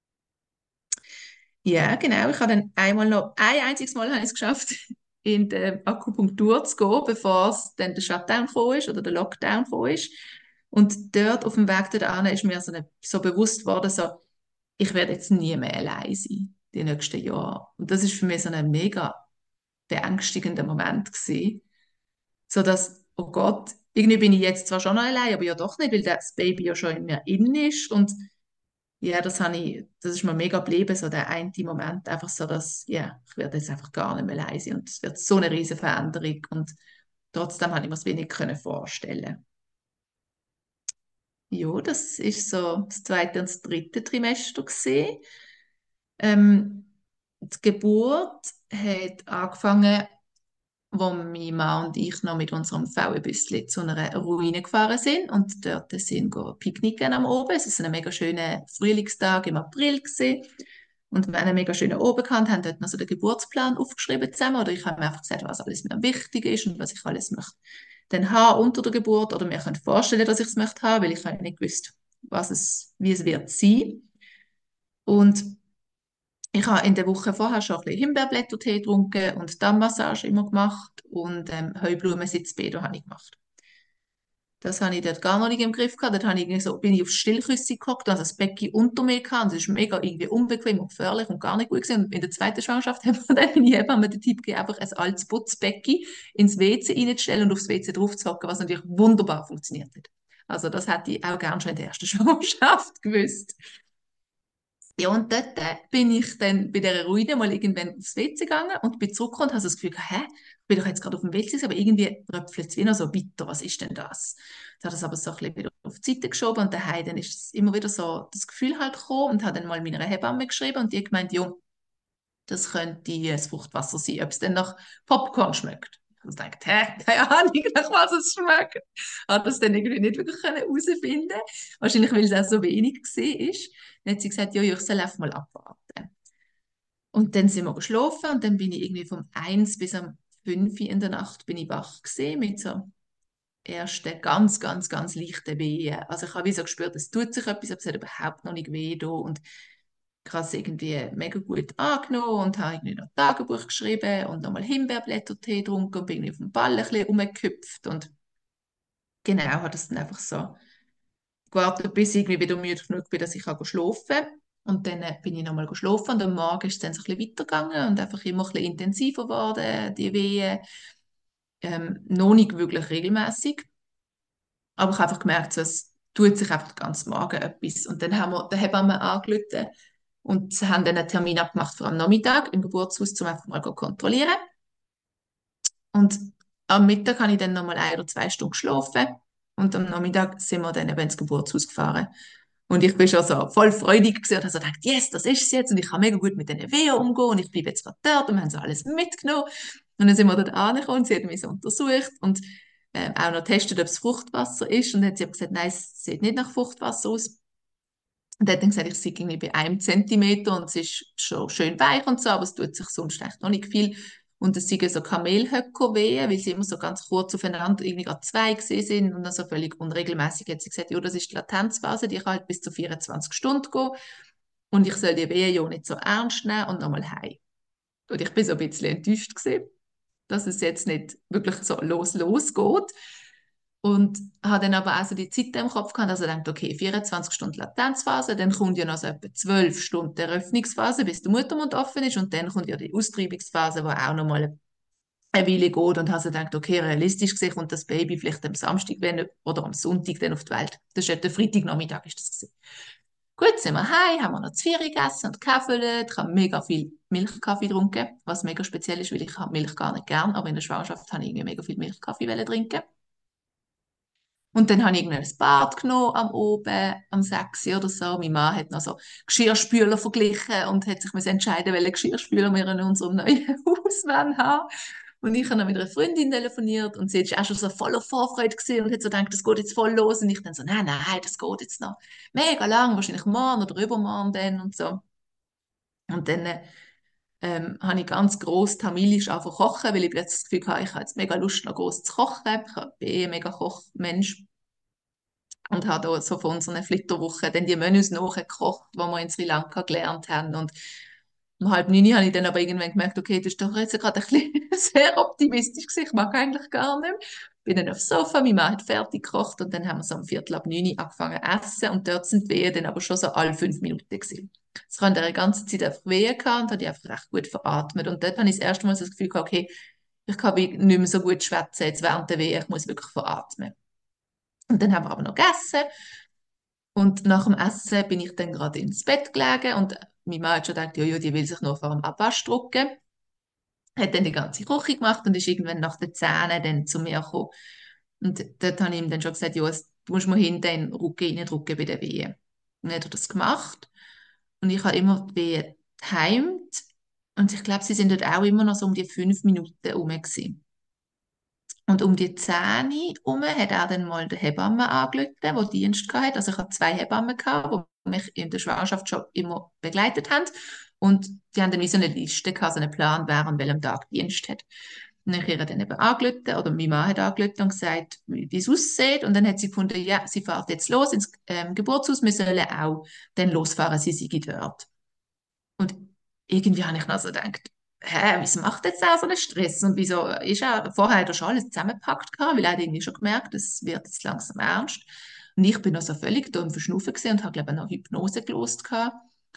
Ja, genau. Ich habe dann einmal noch, ein einziges Mal habe ich es geschafft, in die Akupunktur zu gehen, bevor es dann der Shutdown gekommen ist oder der Lockdown gekommen ist. Und dort auf dem Weg dorthin ist mir so, eine, so bewusst worden, so, ich werde jetzt nie mehr allein sein, die nächsten Jahre. Und das ist für mich so ein mega beängstigender Moment gewesen. So dass, oh Gott, irgendwie bin ich jetzt zwar schon noch allein, aber ja doch nicht, weil das Baby ja schon in mir innen ist. Und ja, das habe ich, das ist mir mega geblieben, so der eine Moment, einfach so, dass, ja, ich werde jetzt einfach gar nicht mehr allein sein. Und es wird so eine riesige Veränderung. Und trotzdem habe ich mir es wenig können vorstellen. Ja, das ist so das zweite und das dritte Trimester gesehen. Ähm, die Geburt hat angefangen, wo mein Mann und ich noch mit unserem V W-Büsschen zu einer Ruine gefahren sind und dort sind wir picknicken am Oben. Es ist ein mega schöner Frühlingstag im April gewesen. Und wir haben einen mega schönen Oben gehabt, haben dort noch so den Geburtsplan aufgeschrieben zusammen. Oder ich habe mir einfach gesagt, was alles mir wichtig ist und was ich alles möchte dann haben unter der Geburt. Oder mir könnte vorstellen, dass ich es möchte haben, weil ich habe nicht gewusst, was es, wie es wird sein. Und ich habe in der Woche vorher schon ein bisschen Himbeerblättertee getrunken und Dammmassage immer gemacht und ähm, Heublumensitzbedo habe ich gemacht. Das habe ich dort gar noch nicht im Griff gehabt. Dort habe ich irgendwie so, bin ich aufs Stillküsse gehockt, also das Becken unter mir gehabt. Und es ist mega irgendwie unbequem und gefährlich und gar nicht gut gewesen. Und in der zweiten Schwangerschaft haben wir dann meine Hebamme den Tipp gegeben, einfach ein altes Putzbecken ins W C reinzustellen und aufs W C draufzuhocken, was natürlich wunderbar funktioniert hat. Also das hätte ich auch gerne schon in der ersten Schwangerschaft gewusst. Ja, und dort äh, bin ich dann bei dieser Ruine mal irgendwann aufs W C gegangen und bin zurückgekommen und habe so das Gefühl, hä, ich bin doch jetzt gerade auf dem W C, aber irgendwie tröpfelt es wie noch so weiter, was ist denn das? Ich habe das aber so ein bisschen wieder auf die Seite geschoben und daheim dann ist es immer wieder so das Gefühl halt gekommen und habe dann mal meiner Hebamme geschrieben und die hat gemeint, ja, das könnte das Fruchtwasser sein, ob es dann nach Popcorn schmeckt. Ich habe gedacht, hä, keine Ahnung, nach was es schmeckt. Ich habe das dann irgendwie nicht wirklich herausfinden können. Wahrscheinlich, weil es auch so wenig war. Dann hat sie gesagt, ja, ja, ich soll einfach mal abwarten. Und dann sind wir geschlafen und dann bin ich irgendwie vom eins bis am fünf in der Nacht bin ich wach gewesen, mit so ersten ganz, ganz, ganz leichten Wehen. Also ich habe wie so gespürt, es tut sich etwas, aber es hat überhaupt noch nicht weh da. Und ich habe es irgendwie mega gut angenommen und habe irgendwie noch Tagebuch geschrieben und nochmal Himbeerblättertee getrunken und bin irgendwie auf dem Ball ein bisschen rumgehüpft und genau, habe das dann einfach so gewartet, bis ich irgendwie wieder müde genug bin, dass ich schlafen kann. Und dann äh, bin ich nochmal geschlafen und am Morgen ist es dann so ein bisschen weitergegangen und einfach immer ein bisschen intensiver geworden, die Wehen. Ähm, noch nicht wirklich regelmäßig. Aber ich habe einfach gemerkt, so, es tut sich einfach den ganzen Morgen etwas. Und dann haben wir den Hebamme angerufen und sie haben dann einen Termin abgemacht für am Nachmittag im Geburtshaus, um einfach mal zu kontrollieren. Und am Mittag habe ich dann nochmal ein oder zwei Stunden geschlafen und am Nachmittag sind wir dann eben ins Geburtshaus gefahren. Und ich bin schon so voll freudig gewesen und habe so gedacht, yes, das ist es jetzt und ich kann mega gut mit diesen Wehen umgehen und ich bleibe jetzt gerade dort und wir haben so alles mitgenommen. Und dann sind wir dort angekommen und sie hat mich so untersucht und äh, auch noch getestet, ob es Fruchtwasser ist und dann hat sie gesagt, nein, es sieht nicht nach Fruchtwasser aus. Und dann hat dann gesagt, ich sei irgendwie bei einem Zentimeter und es ist schon schön weich und so, aber es tut sich sonst echt noch nicht viel. Und es sind so Kamelhöcker-Wehen, weil sie immer so ganz kurz aufeinander irgendwie gerade zwei gesehen sind und dann so völlig unregelmäßig hat sie gesagt, ja, das ist die Latenzphase, die kann halt bis zu vierundzwanzig Stunden gehen und ich soll die Wehen ja nicht so ernst nehmen und nochmal heim. Und ich bin so ein bisschen enttäuscht gewesen, dass es jetzt nicht wirklich so los, los geht. Und habe dann aber auch so die Zeit im Kopf gehabt, also dachte, okay, vierundzwanzig Stunden Latenzphase, dann kommt ja noch so etwa zwölf Stunden Eröffnungsphase, bis der Muttermund offen ist und dann kommt ja die Austreibungsphase, wo auch nochmal eine Weile geht und habe so gedacht, okay, realistisch gesehen kommt das Baby vielleicht am Samstag wenn, oder am Sonntag dann auf die Welt. Das ist der Freitagnachmittag ist das gewesen. Gut, sind wir heim, haben wir noch Zwiebeln gegessen und Kaffee. Ich habe mega viel Milchkaffee getrunken, was mega speziell ist, weil ich habe Milch gar nicht gern, aber in der Schwangerschaft habe ich irgendwie mega viel Milchkaffee trinken. Und dann habe ich ein Bad genommen am Oben, am sechs oder so. Mein Mann hat noch so Geschirrspüler verglichen und hat sich entscheiden, welchen Geschirrspüler wir in unserem neuen Haus haben. Und ich habe dann mit einer Freundin telefoniert und sie war auch schon so voller Vorfreude gewesen und hat so gedacht, das geht jetzt voll los. Und ich dann so, nein, nein, das geht jetzt noch mega lang, wahrscheinlich morgen oder übermorgen dann und so. Und dann ähm, habe ich ganz gross tamilisch angefangen zu kochen, weil ich plötzlich das Gefühl hatte, ich habe jetzt mega Lust, noch gross zu kochen. Ich bin eh ein mega Kochmensch und habe da so von unseren Flitterwochen dann die Menüs nachgekocht, die wir in Sri Lanka gelernt haben. Und um halb neun habe ich dann aber irgendwann gemerkt, okay, das ist doch jetzt gerade ein bisschen sehr optimistisch gewesen. Ich mag eigentlich gar nicht mehr. Bin dann aufs Sofa, meine Mann hat fertig gekocht und dann haben wir so um Viertel ab neun angefangen zu essen und dort sind die Wehen dann aber schon so alle fünf Minuten gewesen. Ich hatte die ganze Zeit einfach Wehen gehabt und habe die einfach recht gut veratmet. Und dort habe ich das erste Mal so das Gefühl gehabt, okay, ich kann wie nicht mehr so gut schwätzen jetzt während der Wehen, ich muss wirklich veratmen. Und dann haben wir aber noch gegessen und nach dem Essen bin ich dann gerade ins Bett gelegen und meine Mann hat schon gedacht, ja, ja, die will sich nur vor dem Abwasch drücken. Hat dann die ganze Küche gemacht und ist irgendwann nach den Zähnen dann zu mir gekommen. Und dort habe ich ihm dann schon gesagt, ja, es- du musst mal hinten in den Rücken reindrücken bei den Wehen. Und dann hat er das gemacht. Und ich habe immer die Wehen geheimt. Und ich glaube, sie sind dort auch immer noch so um die fünf Minuten herum gewesen. Und um die Zähne herum hat er dann mal die Hebamme angerufen, die Dienst hatte. Also ich hatte zwei Hebammen, gehabt, die mich in der Schwangerschaft schon immer begleitet haben. Und die haben dann wie so eine Liste gehabt, so einen Plan, wer an welchem Tag Dienst hat. Und ich habe ihr dann eben angerufen, oder meine Mann hat angerufen und gesagt, wie wie es aussieht. Und dann hat sie gefunden, ja, sie fährt jetzt los ins ähm, Geburtshaus, wir sollen auch dann losfahren, sie sei dort. Und irgendwie habe ich noch so gedacht, hä, wieso macht jetzt auch so einen Stress? Und wieso ist er, vorher hat er schon alles zusammengepackt gehabt, weil er hat irgendwie schon gemerkt, es wird jetzt langsam ernst. Und ich bin noch so völlig da im Verschnaufen gewesen und habe, glaube ich, noch Hypnose gelost gehabt.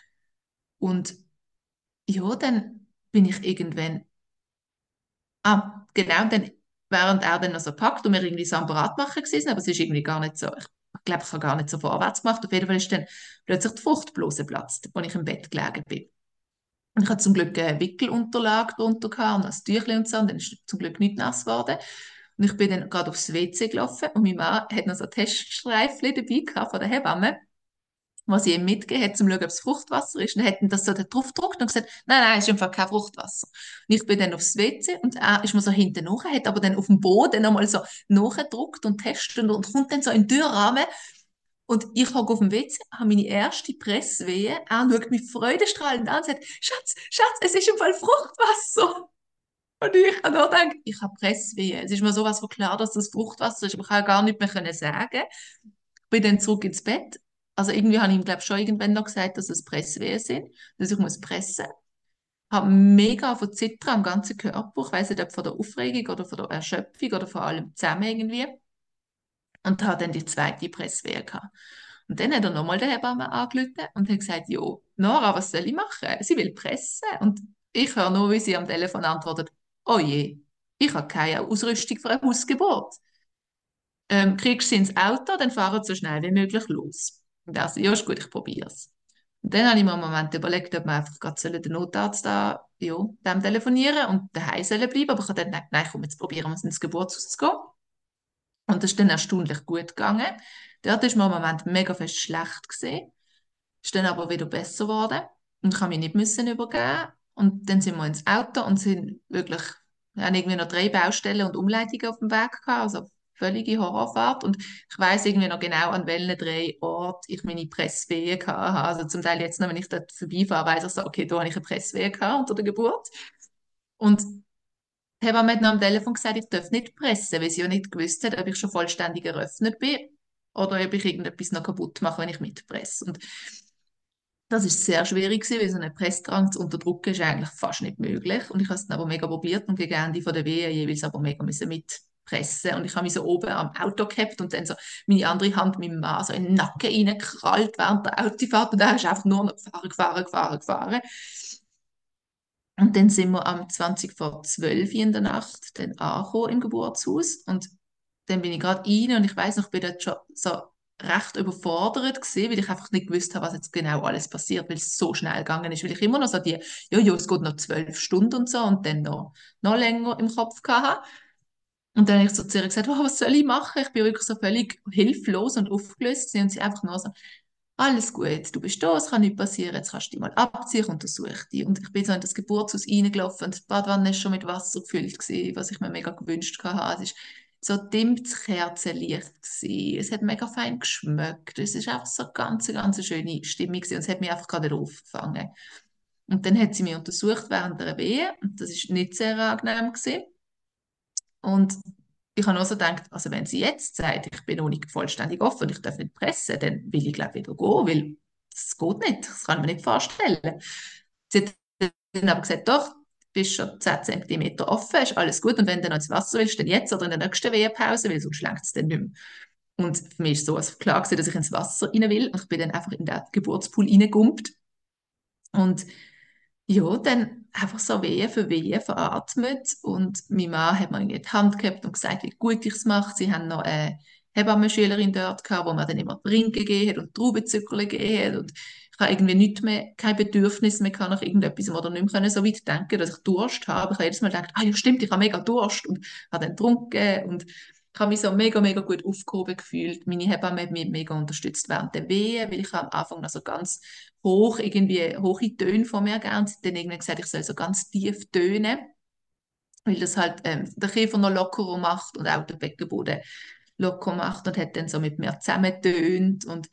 Und ja, dann bin ich irgendwann, ah, genau, dann, während er dann noch so packt und wir irgendwie so am Parat machen gewesen, aber es ist irgendwie gar nicht so, ich, ich glaube, ich habe gar nicht so vorwärts gemacht. Auf jeden Fall ist dann plötzlich die Fruchtblase geplatzt, als ich im Bett gelegen bin. Und ich hatte zum Glück eine Wickelunterlage drunter gehabt und ein Tüchlein und so, und dann ist zum Glück nicht nass geworden. Und ich bin dann gerade aufs W C gelaufen und mein Mann hat noch so Teststreifchen dabei gehabt von der Hebamme, was sie ihm mitgegeben hat, um zu schauen, ob es Fruchtwasser ist. Und dann hat er das so da drauf gedruckt und gesagt, nein, nein, es ist einfach kein Fruchtwasser. Und ich bin dann aufs W C und er ist mir so hinten nach, hat aber dann auf dem Boden nochmal so nachgedruckt und testet und kommt dann so in den Türrahmen. Und ich hocke auf dem W C, habe meine erste Presswehe. Er schaut mich freudestrahlend an und sagt, Schatz, Schatz, es ist im Fall Fruchtwasser. Und ich habe nur gedacht, ich habe Presswehe. Es ist mir sowas von klar, dass das Fruchtwasser ist, aber ich habe gar nicht mehr können sagen. Ich bin dann zurück ins Bett. Also irgendwie habe ich ihm, glaube ich, schon irgendwann noch gesagt, dass es Presswehen sind, dass ich muss pressen. Habe mega von Zittern am ganzen Körper. Ich weiß nicht, ob von der Aufregung oder von der Erschöpfung oder vor allem zusammen irgendwie. Und habe dann die zweite Presswehe gehabt. Und dann hat er nochmal der Hebamme angerufen und hat gesagt, jo, Nora, was soll ich machen? Sie will pressen. Und ich höre nur, wie sie am Telefon antwortet, oh je, ich habe keine Ausrüstung für eine Hausgeburt. Ähm, kriegst du sie ins Auto, dann fahren sie so schnell wie möglich los. Und er so, ja, ist gut, ich probiere es. Und dann habe ich mir einen Moment überlegt, ob wir einfach gerade den Notarzt da, ja, dem telefonieren und daheim sollen bleiben. Aber ich habe dann gedacht, nein, komm, jetzt probieren wir es ins Geburtshaus zu gehen. Und das ist dann erstaunlich gut gegangen. Dort ist mir im Moment mega fest schlecht gesehen. Ist dann aber wieder besser geworden. Und ich habe mich nicht müssen übergeben. Und dann sind wir ins Auto und sind wirklich, wir haben irgendwie noch drei Baustellen und Umleitungen auf dem Weg gehabt. Also völlige Horrorfahrt. Und ich weiß irgendwie noch genau, an welchen drei Orten ich meine Presswehe hatte. Also zum Teil jetzt noch, wenn ich dort vorbeifahre, weiß ich so, okay, da habe ich eine Presswehe gehabt unter der Geburt. Und die Hebamme hat noch am Telefon gesagt, ich darf nicht pressen, weil sie ja nicht gewusst hat, ob ich schon vollständig eröffnet bin oder ob ich irgendetwas noch kaputt mache, wenn ich mitpresse. Und das ist sehr schwierig gewesen, weil so einen Pressdrang zu unterdrücken ist eigentlich fast nicht möglich. Und ich habe es dann aber mega probiert und gegen die von der Wehe jeweils aber mega müssen mitpressen. Und ich habe mich so oben am Auto gehabt und dann so meine andere Hand mit dem Mann so in den Nacken reingekrallt während der Autofahrt und er ist einfach nur noch gefahren, gefahren, gefahren, gefahren. Und dann sind wir am zwanzig vor zwölf in der Nacht dann angekommen im Geburtshaus. Und dann bin ich gerade rein und ich weiß noch, ich bin dort schon so recht überfordert gewesen, weil ich einfach nicht gewusst habe, was jetzt genau alles passiert, weil es so schnell gegangen ist. Weil ich immer noch so die, ja, ja, es geht noch zwölf Stunden und so und dann noch, noch länger im Kopf hatte. Und dann habe ich so zu ihr gesagt, oh, was soll ich machen? Ich bin wirklich so völlig hilflos und aufgelöst gewesen. Und sie einfach nur so, alles gut, du bist da, es kann nichts passieren, jetzt kannst du dich mal abziehen, ich untersuche dich. Und ich bin so in das Geburtshaus reingelaufen und die Badwanne war schon mit Wasser gefüllt gewesen, was ich mir mega gewünscht hatte. Es war so dimmtes Kerzenlicht gewesen. Es hat mega fein geschmeckt. Es ist einfach so eine ganz, ganz schöne Stimmung gewesen und es hat mich einfach gerade aufgefangen. Und dann hat sie mich untersucht während der Wehe und das ist nicht sehr angenehm gewesen. Und ich habe auch so gedacht, also wenn sie jetzt sagt, ich bin noch nicht vollständig offen, ich darf nicht pressen, dann will ich glaube wieder gehen, weil das geht nicht, das kann ich mir nicht vorstellen. Sie hat dann aber gesagt, doch, du bist schon zehn Zentimeter offen, ist alles gut und wenn du noch ins Wasser willst, dann jetzt oder in der nächsten Wehepause, weil sonst lenkt es dann nicht mehr. Und für mich ist so also klar gewesen, dass ich ins Wasser rein will und ich bin dann einfach in den Geburtspool reingejumpt und ja, dann einfach so Wehen für Wehen veratmet und mein Mann hat mir irgendwie die Hand gehabt und gesagt, wie gut ich es mache. Sie haben noch eine Hebammenschülerin dort gehabt, wo mir dann immer Trinken gegeben hat und Traubenzuckerli gegeben hat und ich habe irgendwie nicht mehr, kein Bedürfnis mehr gehabt nach irgendetwas oder nicht mehr können so weit denken, dass ich Durst habe. Ich habe jedes Mal gedacht, ah ja stimmt, ich habe mega Durst und habe dann getrunken und ich habe mich so mega, mega gut aufgehoben gefühlt. Meine Hebamme hat mich mega unterstützt während der Wehen, weil ich am Anfang noch so ganz hoch, irgendwie hohe Töne von mir gegeben. Sie hat dann irgendwie gesagt, ich soll so ganz tief tönen, weil das halt ähm, der Kiefer noch lockerer macht und auch der Beckenboden locker macht und hat dann so mit mir zusammengetönt und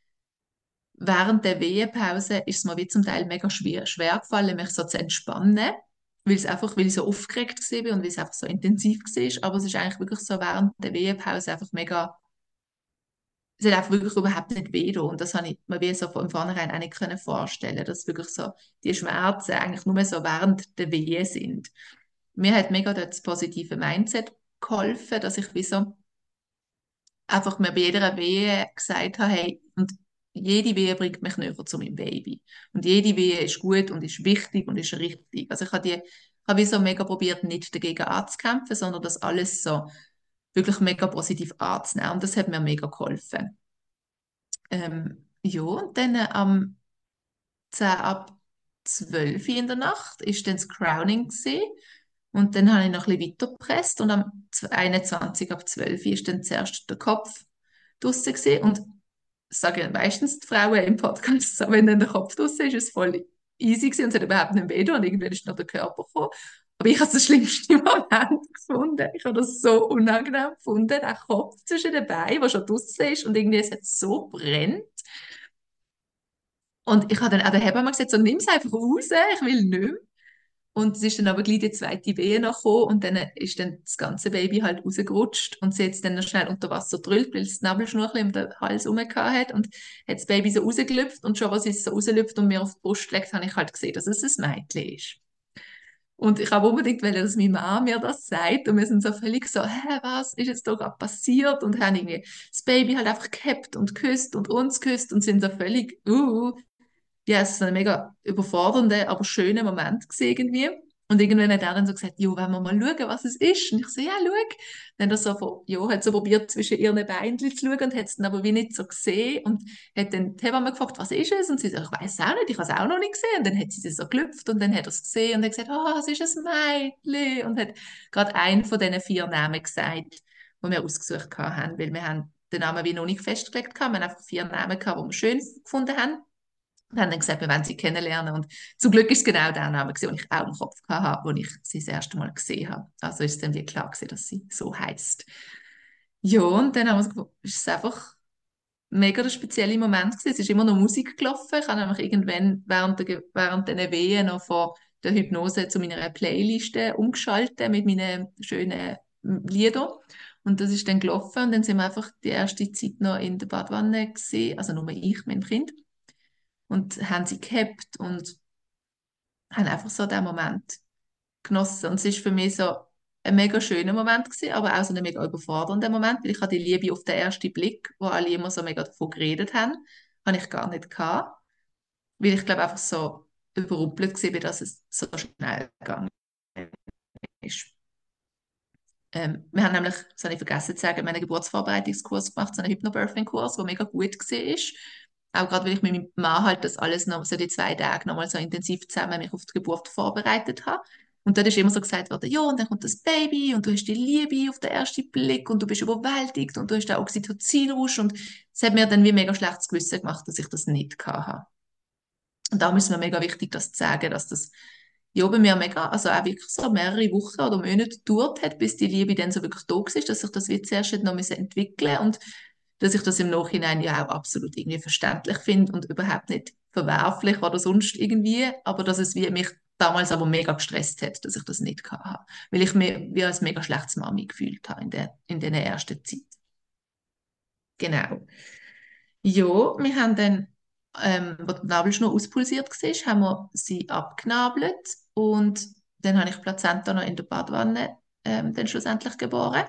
während der Wehepause ist es mir wie zum Teil mega schwer, schwer gefallen, mich so zu entspannen, weil es einfach, weil ich so aufgeregt war und weil es einfach so intensiv war. Aber es ist eigentlich wirklich so während der Wehepause einfach mega, es hat einfach wirklich überhaupt nicht weh da. Und das habe ich mir wie so von vornherein auch nicht können vorstellen, dass wirklich so die Schmerzen eigentlich nur so während der Wehe sind. Mir hat mega dort das positive Mindset geholfen, dass ich wie so einfach mir bei jeder Wehe gesagt habe, hey, und jede Wehe bringt mich näher zu meinem Baby. Und jede Wehe ist gut und ist wichtig und ist richtig. Also ich habe die, habe wie so mega probiert, nicht dagegen anzukämpfen, sondern das alles so wirklich mega positiv anzunehmen. Und das hat mir mega geholfen. Ähm, ja, und dann äh, am zehn ab zwölf in der Nacht ist dann das Crowning gewesen. Und dann habe ich noch ein bisschen weiter gepresst und am einundzwanzig ab zwölf ist dann zuerst der Kopf draussen gewesen. Und das sagen meistens die Frauen im Podcast, so, wenn dann der Kopf draussen ist, ist es voll easy gewesen und es hat überhaupt nicht weh und irgendwann ist noch der Körper gekommen. Aber ich habe das schlimmste Moment gefunden. Ich habe das so unangenehm gefunden, der Kopf zwischen den Beinen, der schon draussen ist und irgendwie es hat so brennt. Und ich habe dann auch der Hebamme gesagt, so, nimm es einfach raus, ich will nicht mehr. Und es ist dann aber gleich die zweite Wehe noch gekommen und dann ist dann das ganze Baby halt rausgerutscht und sie hat es dann noch schnell unter Wasser gedrückt, weil es das Nabelschnurchen um den Hals herum hat und hat das Baby so rausgelüpft und schon, als es so rauslüpft und mir auf die Brust legt, habe ich halt gesehen, dass es ein Mädchen ist. Und ich habe unbedingt wollen, dass meine Mama mir das sagt und wir sind so völlig so, hä, was ist jetzt da gerade passiert und haben irgendwie das Baby halt einfach gehabt und geküsst und uns geküsst und sind so völlig, uh, ja, es war ein mega überfordernder, aber schöner Moment gewesen irgendwie. Und irgendwann hat er dann so gesagt, jo, wollen wir mal schauen, was es ist? Und ich so, ja, schau. Dann hat er so, von, jo, hat so probiert, zwischen ihren Beinen zu schauen und hat es dann aber wie nicht so gesehen und hat dann die Hebamme gefragt, was ist es? Und sie so, ich weiß auch nicht, ich habe es auch noch nicht gesehen. Und dann hat sie es so gelüpft und dann hat er es gesehen und hat gesagt, oh, es ist ein Mädchen. Und hat gerade einen von diesen vier Namen gesagt, die wir ausgesucht haben, weil wir haben den Namen wie noch nicht festgelegt haben. Wir haben einfach vier Namen gehabt, die wir schön gefunden haben. Wir haben dann gesagt, wir wollen sie kennenlernen. Und zum Glück ist es genau der Name, den ich auch im Kopf hatte, als ich sie das erste Mal gesehen habe. Also ist es dann wie klar gewesen, dass sie so heisst. Ja, und dann haben wir so, ist es einfach mega der spezielle Moment gewesen. Es ist immer noch Musik gelaufen. Ich habe nämlich irgendwann während, der, während dieser Wehen noch von der Hypnose zu meiner Playliste umgeschaltet mit meinen schönen Liedern. Und das ist dann gelaufen und dann sind wir einfach die erste Zeit noch in der Badwanne gewesen, also nur ich, mein Kind. Und haben sie gehabt und haben einfach so den Moment genossen. Und es ist für mich so ein mega schöner Moment gewesen, aber auch so ein mega überfordernder Moment, weil ich hatte die Liebe auf den ersten Blick, wo alle immer so mega davon geredet haben, habe ich gar nicht gehabt, weil ich glaube einfach so überrumpelt war, dass es so schnell gegangen ist. Ähm, wir haben nämlich, das habe ich vergessen zu sagen, wir haben einen Geburtsvorbereitungskurs gemacht, so einen Hypnobirthing-Kurs, der mega gut war. Auch gerade, weil ich mit meinem Mann halt das alles noch, so die zwei Tage nochmal so intensiv zusammen mich auf die Geburt vorbereitet habe. Und dort ist immer so gesagt worden, ja, und dann kommt das Baby und du hast die Liebe auf den ersten Blick und du bist überwältigt und du hast den Oxytocinrausch und es hat mir dann wie mega schlechtes Gewissen gemacht, dass ich das nicht hatte. Und darum ist es mir mega wichtig, das zu sagen, dass das ja bei mir mega, also auch wirklich so mehrere Wochen oder Monate gedauert hat, bis die Liebe dann so wirklich da war, dass sich das wie zuerst noch entwickeln musste und dass ich das im Nachhinein ja auch absolut irgendwie verständlich finde und überhaupt nicht verwerflich oder sonst irgendwie, aber dass es wie mich damals aber mega gestresst hat, dass ich das nicht hatte. Weil ich mich wie als mega schlechtes Mami gefühlt habe in der, in der ersten Zeit. Genau. Ja, wir haben dann, ähm, wo die Nabelschnur auspulsiert war, haben wir sie abgenabelt und dann habe ich die Plazenta noch in der Badewanne ähm, dann schlussendlich geboren.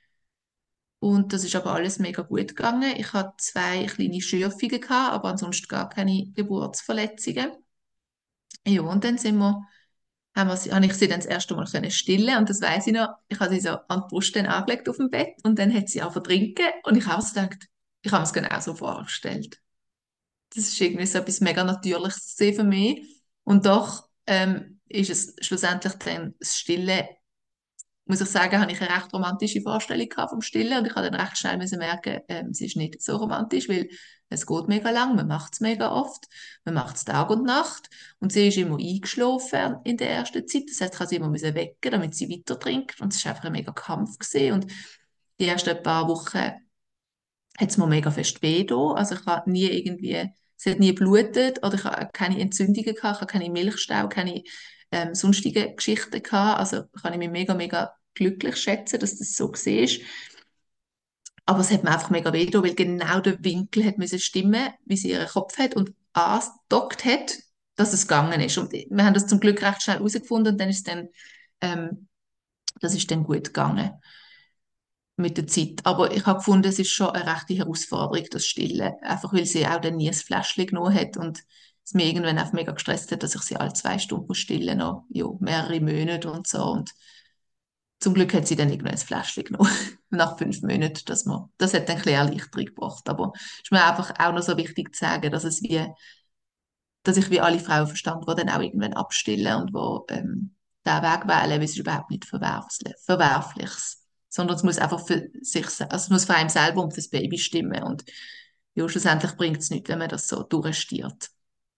Und das ist aber alles mega gut gegangen. Ich hatte zwei kleine Schürfungen gehabt, aber ansonsten gar keine Geburtsverletzungen. Ja, und dann sind wir, haben wir sie, habe ich sie dann das erste Mal können stillen und das weiß ich noch. Ich habe sie so an die Brust dann angelegt auf dem Bett und dann hat sie angefangen zu trinken und ich habe so gedacht, ich habe mir es genau so vorgestellt. Das ist irgendwie so etwas mega Natürliches gewesen für mich. Und doch ähm, ist es schlussendlich dann das Stillen, muss ich sagen, habe ich eine recht romantische Vorstellung gehabt vom Stillen und ich habe dann recht schnell müssen merken, ähm, es ist nicht so romantisch, weil es geht mega lang, man macht es mega oft, man macht es Tag und Nacht und sie ist immer eingeschlafen in der ersten Zeit, das heißt, ich habe sie immer müssen wecken, damit sie weiter trinkt und es war einfach ein mega Kampf gewesen. Und die ersten paar Wochen hat es mir mega fest weh da. Also ich habe nie irgendwie, sie hat nie blutet oder ich habe keine Entzündungen gehabt, ich habe keine Milchstau, keine ähm, sonstige Geschichten gehabt. Also kann ich mich mega, mega glücklich schätzen, dass das so war. Aber es hat mir einfach mega weh da, weil genau der Winkel hat müssen stimmen, wie sie ihren Kopf hat und angedockt hat, dass es gegangen ist. Und wir haben das zum Glück recht schnell herausgefunden und dann ist es dann, ähm, das ist dann gut gegangen mit der Zeit. Aber ich habe gefunden, es ist schon eine rechte Herausforderung, das Stillen. Einfach weil sie auch dann nie ein Fläschchen genommen hat und es mich irgendwann auch mega gestresst hat, dass ich sie alle zwei Stunden muss stillen noch, ja, mehrere Monate und so. Und zum Glück hat sie dann irgendwann ein Fläschchen genommen, nach fünf Monaten. Dass man, das hat dann ein bisschen Erleichterung gebracht. Aber es ist mir einfach auch noch so wichtig zu sagen, dass es wie, dass ich wie alle Frauen verstand, die dann auch irgendwann abstillen und wo ähm, diesen Weg wählen, weil es ist überhaupt nicht verwerflich, Verwerfliches. Sondern es muss einfach für sich, se- also es muss für einen selber und fürs Baby stimmen. Und ja, schlussendlich bringt es nichts, wenn man das so durchstiert.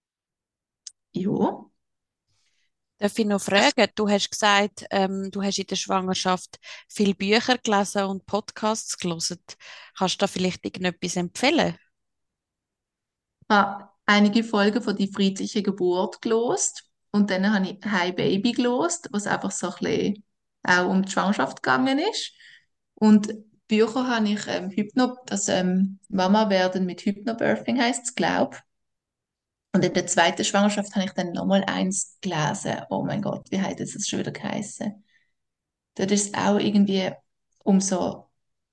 Ja. Darf ich noch fragen? Du hast gesagt, ähm, du hast in der Schwangerschaft viele Bücher gelesen und Podcasts gelesen. Kannst du da vielleicht irgendetwas empfehlen? Ich habe einige Folgen von «Die friedliche Geburt» gelost und dann habe ich «Hi Baby» gelost, was einfach so ein bisschen auch um die Schwangerschaft gegangen ist. Und Bücher habe ich ähm, Hypno, das ähm, «Mama werden mit Hypnobirthing» heißt es, glaube ich. Und in der zweiten Schwangerschaft habe ich dann nochmal eins gelesen. Oh mein Gott, wie hat das schon wieder geheißen? Dort ist es auch irgendwie um so,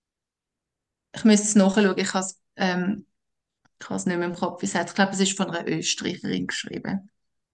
ich müsste es nachschauen, ich habe es, ähm, ich habe es nicht mehr im Kopf, wie es heißt. Ich glaube, es ist von einer Österreicherin geschrieben.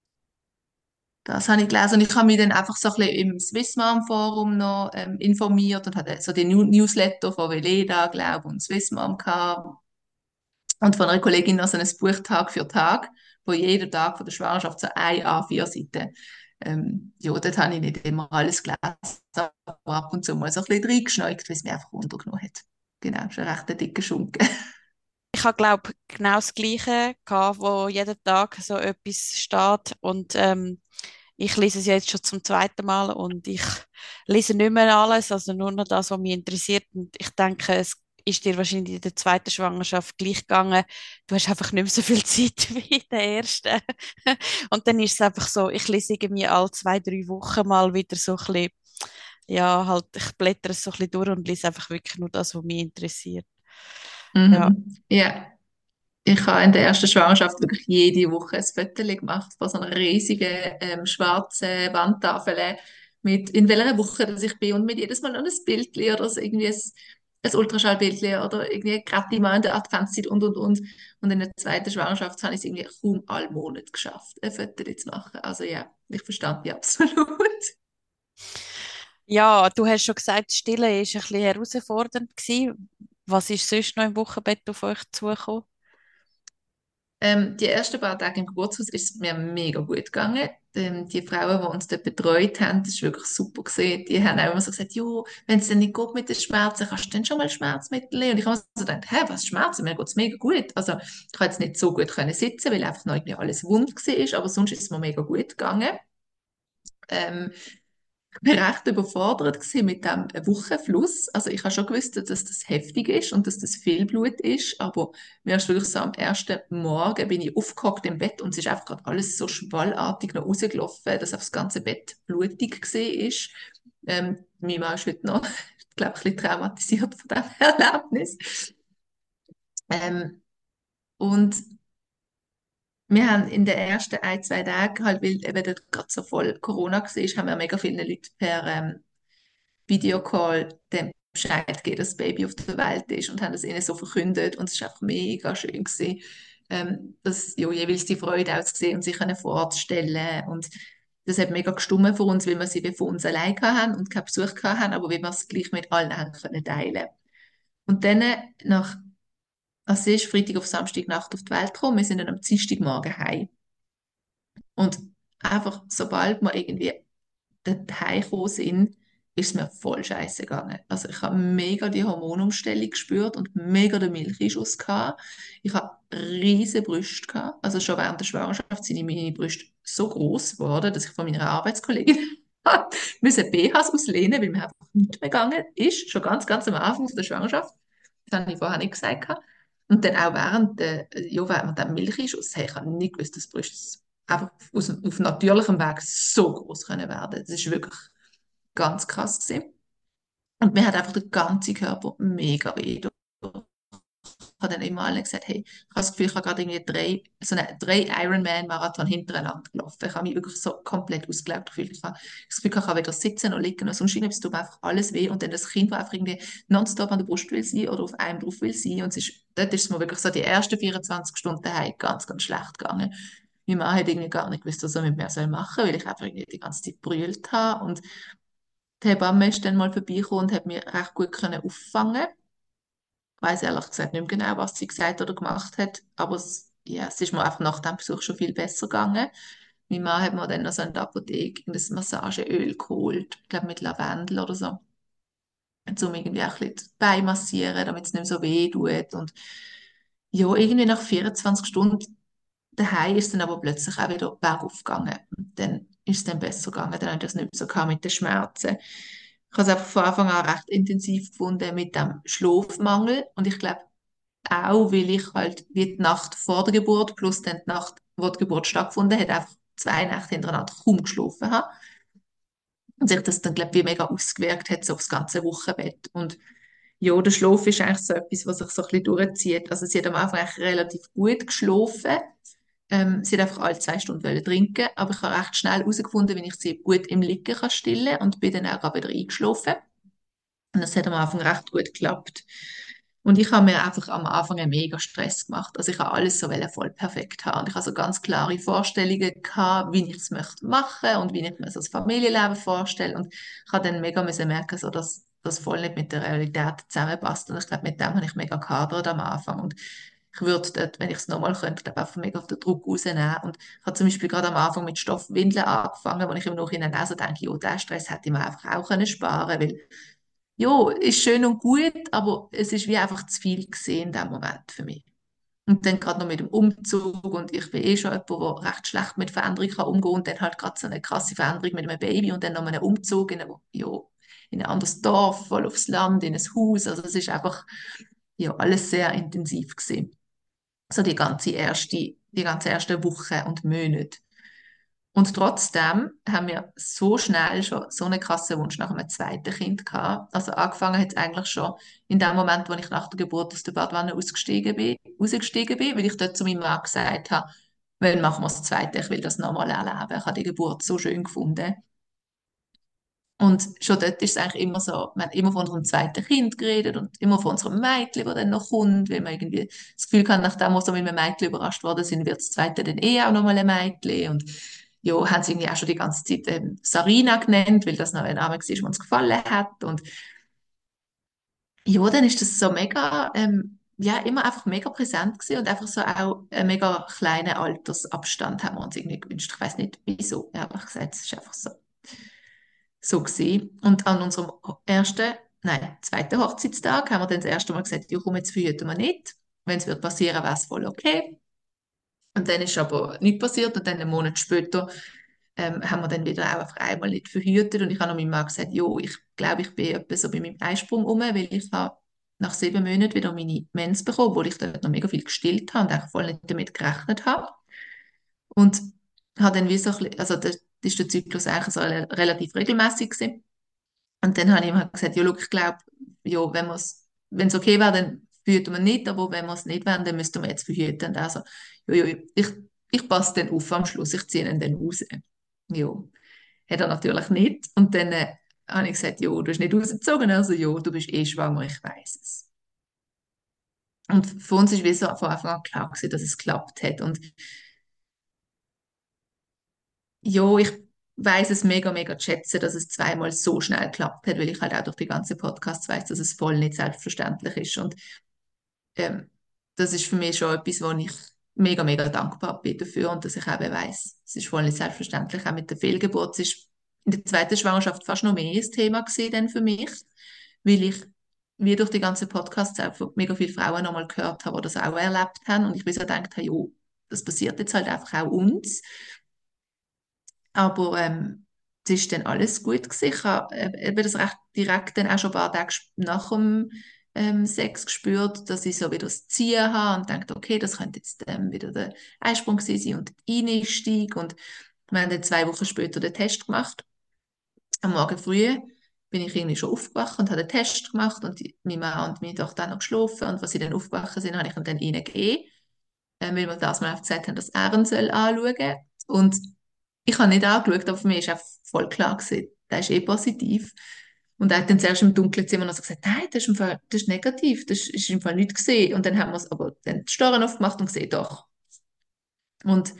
Das habe ich gelesen und ich habe mich dann einfach so ein bisschen im Swissmom Forum noch ähm, informiert und hatte so den New Newsletter von Veleda, glaube ich, und Swissmom gehabt. Und von einer Kollegin noch so ein Buch Tag für Tag, wo jeden Tag von der Schwangerschaft so eine A vier Seite, ähm, ja, dort habe ich nicht immer alles gelesen, aber ab und zu mal so ein bisschen reingeschneugt, weil es mich einfach runtergenommen hat. Genau, ist ein recht dicker Schunken. Ich habe, glaube genau das Gleiche gehabt, wo jeden Tag so etwas steht und ähm, ich lese es ja jetzt schon zum zweiten Mal und ich lese nicht mehr alles, also nur noch das, was mich interessiert. Und ich denke, es ist dir wahrscheinlich in der zweiten Schwangerschaft gleich gegangen. Du hast einfach nicht mehr so viel Zeit wie in der ersten. Und dann ist es einfach so, ich lese irgendwie alle zwei, drei Wochen mal wieder so ein bisschen, ja, halt, ich blättere es so ein bisschen durch und lese einfach wirklich nur das, was mich interessiert. Ja. Mhm. Ja, ich habe in der ersten Schwangerschaft wirklich jede Woche ein Foto gemacht von so einer riesigen ähm, schwarzen Wandtafel mit in welcher Woche dass ich bin und mit jedes Mal noch ein Bildchen oder so irgendwie ein, ein Ultraschallbildchen oder irgendwie gerade mal in der Adventszeit und und und. Und in der zweiten Schwangerschaft habe ich es irgendwie kaum alle Monate geschafft, ein Foto zu machen. Also ja, ich verstand die absolut. Ja, du hast schon gesagt, Stillen war ein bisschen herausfordernd gewesen. Was ist sonst noch im Wochenbett auf euch zugekommen? Ähm, die ersten paar Tage im Geburtshaus ist es mir mega gut gegangen. Ähm, die Frauen, die uns dort betreut haben, das war wirklich super gesehen. Die haben auch immer so gesagt, jo, wenn es dir nicht gut mit den Schmerzen, kannst du dann schon mal Schmerzmittel nehmen? Und ich habe so gedacht, hä, was Schmerzen? Mir geht es mega gut. Also ich konnte jetzt nicht so gut können sitzen, weil einfach noch irgendwie alles wund war, aber sonst ist es mir mega gut gegangen. Ähm, Ich war recht überfordert gewesen mit dem Wochenfluss. Also ich habe schon gewusst, dass das heftig ist und dass das viel Blut ist, aber mir ist wirklich so am ersten Morgen bin ich aufgehockt im Bett und es ist einfach gerade alles so schwallartig noch rausgelaufen, dass auch das ganze Bett blutig gesehen ist. Ähm, meine Mama ist heute noch, glaube ich, ein bisschen traumatisiert von diesem Erlebnis. Ähm, und wir haben in den ersten ein, zwei Tagen, halt, weil eben dort gerade so voll Corona war, haben wir mega viele Leute per ähm, Videocall dem Bescheid gegeben, dass das Baby auf der Welt ist und haben das ihnen so verkündet und es war einfach mega schön gewesen, ähm, dass ja, jeweils die Freude auch zu sehen und sich können vorzustellen und das hat mega gestummt für uns, weil wir sie wie für uns allein haben und keinen Besuch haben, aber wie wir es gleich mit allen haben können teilen. Und dann nach, also sie ist Freitag auf Samstagnacht auf die Welt gekommen, wir sind dann am Dienstagmorgen heim und einfach sobald wir irgendwie daheim gekommen sind, ist es mir voll scheiße gegangen. Also ich habe mega die Hormonumstellung gespürt und mega den Milcheinschuss gehabt. Ich habe riesige Brüste gehabt. Also schon während der Schwangerschaft sind meine Brüste so groß geworden, dass ich von meiner Arbeitskollegin müssen B Hs auslehnen, weil mir einfach nicht mehr gegangen ist. Schon ganz, ganz am Anfang der Schwangerschaft. Das habe ich vorher nicht gesagt. gehabt. Und dann auch während, der, ja, während dem Milcheinschuss, hey, ich habe nicht gewusst, dass Brüste einfach aus, auf natürlichem Weg so groß können werden. Das ist wirklich ganz krass gewesen. Und mir hat einfach der ganze Körper mega weh. Ich habe dann immer allen gesagt, hey, ich habe das Gefühl, ich habe gerade irgendwie drei, so einen drei Ironman-Marathon hintereinander gelaufen. Ich habe mich wirklich so komplett ausgelaugt gefühlt. Ich habe das Gefühl, ich kann weder sitzen noch liegen, noch sonst irgendwas, tut mir einfach alles weh. Und dann das Kind, das einfach irgendwie nonstop an der Brust will sein oder auf einem drauf will sein. Und es ist, dort ist es mir wirklich so die ersten vierundzwanzig Stunden daheim ganz, ganz schlecht gegangen. Mein Mann hat irgendwie gar nicht gewusst, was er mit mir machen soll, weil ich einfach irgendwie die ganze Zeit brüllt habe. Und die Hebamme ist dann mal vorbeigekommen und hat mich recht gut können auffangen. Ich weiß ehrlich gesagt nicht mehr genau, was sie gesagt oder gemacht hat, aber es, ja, es ist mir einfach nach dem Besuch schon viel besser gegangen. Mein Mann hat mir dann noch so in der Apotheke ein Massageöl geholt, ich glaube mit Lavendel oder so, um irgendwie auch ein bisschen die Beine massieren, damit es nicht mehr so weh tut. Und ja, irgendwie nach vierundzwanzig Stunden daheim ist es dann aber plötzlich auch wieder bergauf gegangen. Und dann ist es dann besser gegangen, dann habe ich das nicht mehr so gehabt mit den Schmerzen. Ich habe es einfach von Anfang an recht intensiv gefunden mit dem Schlafmangel. Und ich glaube auch, weil ich halt wie die Nacht vor der Geburt plus dann die Nacht, wo die Geburt stattgefunden hat, einfach zwei Nächte hintereinander kaum geschlafen habe. Und sich das dann, glaube ich, wie mega ausgewirkt hat, so aufs ganze Wochenbett. Und ja, der Schlaf ist eigentlich so etwas, was sich so ein bisschen durchzieht. Also sie hat am Anfang eigentlich relativ gut geschlafen. Ähm, sie hat einfach alle zwei Stunden wollen trinken, aber ich habe recht schnell herausgefunden, wie ich sie gut im Liegen kann stillen und bin dann auch gerade wieder eingeschlafen. Und das hat am Anfang recht gut geklappt. Und ich habe mir einfach am Anfang einen mega Stress gemacht. Also ich habe alles so wollen voll perfekt haben. Und ich habe so ganz klare Vorstellungen gehabt, wie ich es möchte machen und wie ich mir so das Familienleben vorstelle. Und ich habe dann mega müssen merken, so, dass das voll nicht mit der Realität zusammenpasst. Und ich glaube, mit dem habe ich mega gehadert am Anfang. Und ich würde dort, wenn ich es nochmal könnte, glaube einfach mega auf den Druck rausnehmen. Und ich habe zum Beispiel gerade am Anfang mit Stoffwindeln angefangen, wo ich im Nachhinein auch so denke, ja, diesen Stress hätte ich mir einfach auch können sparen können, weil ja, ist schön und gut, aber es ist wie einfach zu viel gesehen in dem Moment für mich. Und dann gerade noch mit dem Umzug und ich bin eh schon jemand, der recht schlecht mit Veränderung kann umgehen und dann halt gerade so eine krasse Veränderung mit einem Baby und dann noch einen Umzug in ein, ja, in ein anderes Dorf, voll aufs Land, in ein Haus. Also es ist einfach ja, alles sehr intensiv gewesen. So die ganze erste, die ganze erste Woche und Monate. Und trotzdem haben wir so schnell schon so einen krassen Wunsch nach einem zweiten Kind gehabt. Also angefangen hat es eigentlich schon in dem Moment, wo ich nach der Geburt aus der Badwanne ausgestiegen bin, ausgestiegen bin, weil ich dort zu meinem Mann gesagt habe, wenn machen wir das zweite, ich will das nochmal erleben. Ich habe die Geburt so schön gefunden. Und schon dort ist es eigentlich immer so, wir haben immer von unserem zweiten Kind geredet und immer von unserem Mädchen, das dann noch kommt, weil man irgendwie das Gefühl hat, nachdem wir so mit einem Mädchen überrascht worden sind, wird das zweite dann eh auch nochmal ein Mädchen. Und ja, haben sie irgendwie auch schon die ganze Zeit ähm, Sarina genannt, weil das noch ein Name war, der uns gefallen hat. Und ja, dann ist das so mega, ähm, ja, immer einfach mega präsent gewesen und einfach so auch einen mega kleinen Altersabstand haben wir uns irgendwie gewünscht. Ich weiß nicht wieso, ehrlich gesagt, es ist einfach so so gewesen. Und an unserem ersten, nein, zweiten Hochzeitstag haben wir dann das erste Mal gesagt, ja komm, jetzt verhüten wir nicht. Wenn es wird passieren, wäre es voll okay. Und dann ist aber nichts passiert und dann einen Monat später ähm, haben wir dann wieder auch auf einmal nicht verhütet. Und ich habe noch meinem Mann gesagt, jo, ich glaube, ich bin etwa so bei meinem Eisprung rum, weil ich habe nach sieben Monaten wieder meine Mens bekommen, obwohl ich dort noch mega viel gestillt habe und eigentlich voll nicht damit gerechnet habe. Und habe dann wie so ein bisschen, also da ist der Zyklus eigentlich so re- relativ regelmäßig gewesen. Und dann habe ich ihm halt gesagt, ja, schau, ich glaube, ja, wenn wir's, wenn es okay wäre, dann verhüten wir nicht, aber wenn wir es nicht wollen, dann müssten wir jetzt verhüten. Und also, ja, ja, ich, ich passe dann auf am Schluss, ich ziehe ihn dann raus. Ja, hat er natürlich nicht. Und dann äh, habe ich gesagt, ja, du bist nicht rausgezogen, also ja, du bist eh schwanger, ich weiß es. Und für uns ist wie so von Anfang an klar gewesen, dass es geklappt hat. Und ja, ich weiß es mega, mega zu schätzen, dass es zweimal so schnell geklappt hat, weil ich halt auch durch die ganzen Podcasts weiß, dass es voll nicht selbstverständlich ist. Und ähm, das ist für mich schon etwas, wo ich mega, mega dankbar bin dafür und dass ich eben weiß, es ist voll nicht selbstverständlich. Auch mit der Fehlgeburt, es ist in der zweiten Schwangerschaft fast noch mehr ein Thema gewesen dann für mich, weil ich wie durch die ganzen Podcasts auch von mega viele Frauen nochmal gehört habe, die das auch erlebt haben und ich mir so gedacht habe, jo, das passiert jetzt halt einfach auch uns. Aber ähm, es ist dann alles gut gewesen. Ich habe äh, eben das recht direkt dann auch schon ein paar Tage ges- nach dem ähm, Sex gespürt, dass ich so wieder das Ziehen habe und dachte, okay, das könnte jetzt ähm, wieder der Eisprung gewesen sein und der Einstieg. Und wir haben dann zwei Wochen später den Test gemacht. Am Morgen früh bin ich irgendwie schon aufgewacht und habe den Test gemacht und die, meine Mann und meine Tochter haben noch geschlafen und als sie dann aufgewacht sind, habe ich ihn dann reingegeben, äh, weil wir das mal einfach gesagt haben, dass er ihn soll anschauen soll. Und ich habe nicht angeschaut, aber für mich war auch voll klar gewesen, der ist eh positiv. Und er hat dann zuerst im dunklen Zimmer noch so gesagt, nein, das ist, im Fall, das ist negativ, das ist im Fall nicht gesehen. Und dann haben wir es aber dann die Storen aufgemacht und gesehen, doch. Und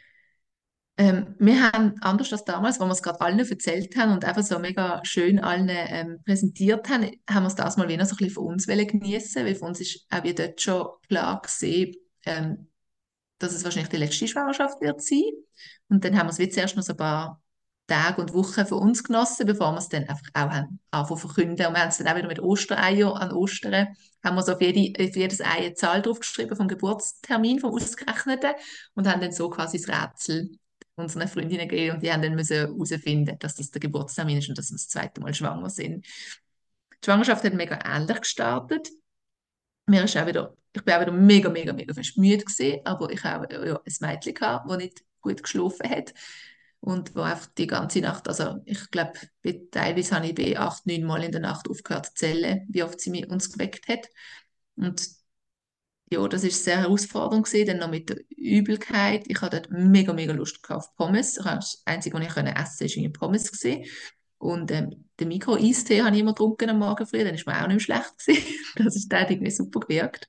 ähm, wir haben, anders als damals, wo wir es gerade allen erzählt haben und einfach so mega schön allen ähm, präsentiert haben, haben wir es das mal wieder so ein bisschen für uns geniessen, weil für uns ist auch wie dort schon klar gesehen, ähm, dass es wahrscheinlich die letzte Schwangerschaft wird sein. Und dann haben wir es wie zuerst noch so ein paar Tage und Wochen für uns genossen, bevor wir es dann einfach auch haben, anfangen zu verkünden. Und wir haben es dann auch wieder mit Ostereier an Ostern, haben wir so auf, jede, auf jedes Ei eine Zahl draufgeschrieben vom Geburtstermin, vom Ausgerechneten und haben dann so quasi das Rätsel unseren Freundinnen gegeben und die haben dann müssen herausfinden, dass das der Geburtstermin ist und dass wir das zweite Mal schwanger sind. Die Schwangerschaft hat mega ähnlich gestartet. Mir ist auch wieder, ich bin auch wieder mega, mega, mega fest müde gewesen, aber ich habe ja, ein Mädchen gehabt, das nicht gut geschlafen hat und wo einfach die ganze Nacht, also ich glaube, teilweise habe ich bei acht, neun Mal in der Nacht aufgehört zu zählen, wie oft sie mich uns geweckt hat. Und ja, das ist sehr herausfordernd gewesen, dann noch mit der Übelkeit. Ich hatte dort mega, mega Lust gehabt auf Pommes. Das Einzige, was ich essen konnte, war Pommes gewesen. Und ähm, den Mikro-Eistee habe ich immer getrunken am Morgen früh, dann ist mir auch nicht mehr schlecht gewesen. Das ist, der hat irgendwie super gewirkt.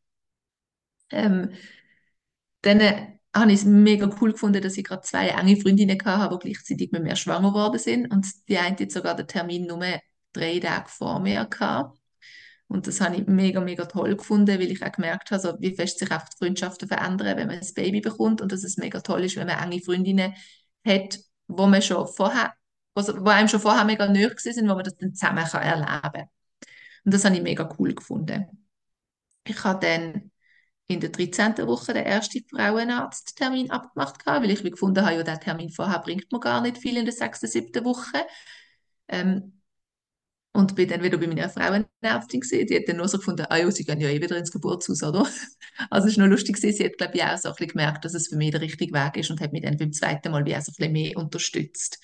Ähm, dann äh, habe ich es mega cool gefunden, dass ich gerade zwei enge Freundinnen hatte, die gleichzeitig mit mir schwanger geworden sind. Und die eine hat sogar den Termin nur drei Tage vor mir gehabt. Und das habe ich mega, mega toll gefunden, weil ich auch gemerkt habe, so, wie fest sich einfach die Freundschaften verändern, wenn man ein Baby bekommt. Und dass es mega toll ist, wenn man enge Freundinnen hat, wo man schon vorher, also, wo einem schon vorher mega nahe sind, wo man das dann zusammen kann erleben kann. Und das habe ich mega cool gefunden. Ich habe dann in der dreizehnten Woche den ersten Frauenarzttermin abgemacht, gehabt, weil ich wie gefunden habe, ja, der Termin vorher bringt mir gar nicht viel in der sechsten, siebten Woche. Ähm, und bin dann wieder bei meiner Frauenärztin gesehen. Die hat dann nur so gefunden, ah ja, sie gehen ja eh wieder ins Geburtshaus, oder? Also es war noch lustig gewesen. Sie hat, glaube ich, auch so ein bisschen gemerkt, dass es für mich der richtige Weg ist und hat mich dann beim zweiten Mal wie auch so ein bisschen mehr unterstützt.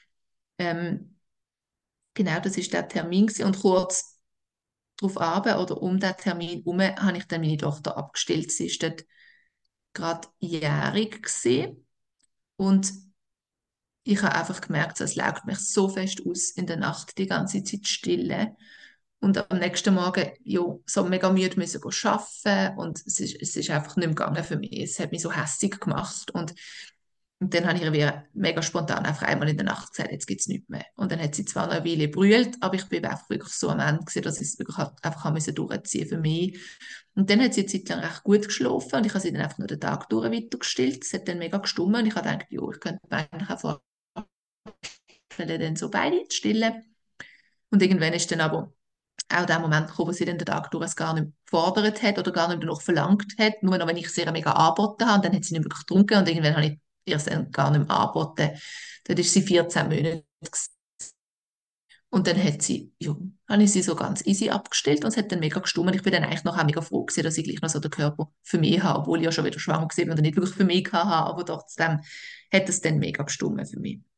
Ähm, genau, das ist der Termin gewesen. Und kurz darauf ab oder um den Termin herum habe ich dann meine Tochter abgestellt. Sie ist dort gerade jährig gewesen. Und ich habe einfach gemerkt, es laugt mich so fest aus in der Nacht, die ganze Zeit stille. Und am nächsten Morgen, ja, so mega müde müssen gehen arbeiten und es ist, es ist einfach nicht mehr gegangen für mich. Es hat mich so hässig gemacht und, und dann habe ich ihr wieder mega spontan einfach einmal in der Nacht gesagt, jetzt gibt es nichts mehr. Und dann hat sie zwar noch eine Weile gebrüllt, aber ich bin einfach wirklich so am Ende gewesen, dass ich es wirklich halt einfach haben müssen durchziehen für mich. Und dann hat sie eine Zeit lang recht gut geschlafen und ich habe sie dann einfach nur den Tag durch weitergestillt. Es hat dann mega gestummen und ich habe gedacht, ja, ich könnte mir eigentlich auch vorstellen, dann so beide zu stillen. Und irgendwann ist dann aber auch der Moment gekommen, wo sie dann den Tag durch es gar nicht gefordert hat oder gar nicht danach verlangt hat. Nur noch, wenn ich sie ihr mega angeboten habe, dann hat sie nicht wirklich getrunken und irgendwann habe ich ihr es dann gar nicht mehr angeboten. Dort war sie vierzehn Monate. Und dann hat sie, ja, habe ich sie so ganz easy abgestellt und es hat dann mega gestummt. Ich bin dann eigentlich noch auch mega froh gewesen, dass ich gleich noch so den Körper für mich habe, obwohl ich ja schon wieder schwanger war und nicht wirklich für mich hatte, aber trotzdem hat es dann mega gestummt für mich.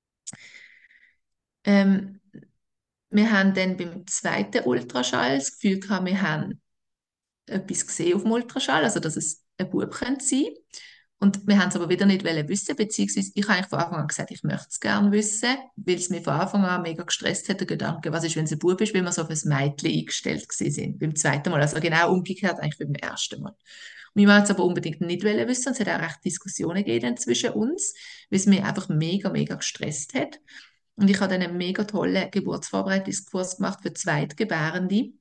Ähm, wir haben dann beim zweiten Ultraschall das Gefühl gehabt, wir haben etwas gesehen auf dem Ultraschall, also dass es ein Bub könnte sein. Und wir haben es aber wieder nicht wollen wissen, beziehungsweise ich habe eigentlich von Anfang an gesagt, ich möchte es gerne wissen, weil es mich von Anfang an mega gestresst hat, der Gedanke, was ist, wenn es ein Bub ist, weil wir so auf ein Mädchen eingestellt gewesen sind, beim zweiten Mal. Also genau umgekehrt eigentlich wie beim ersten Mal. Und wir wollten es aber unbedingt nicht wollen wissen, und es hat auch recht Diskussionen gegeben zwischen uns, weil es mich einfach mega, mega gestresst hat. Und ich habe dann einen mega tollen Geburtsvorbereitungskurs gemacht für Zweitgebärende.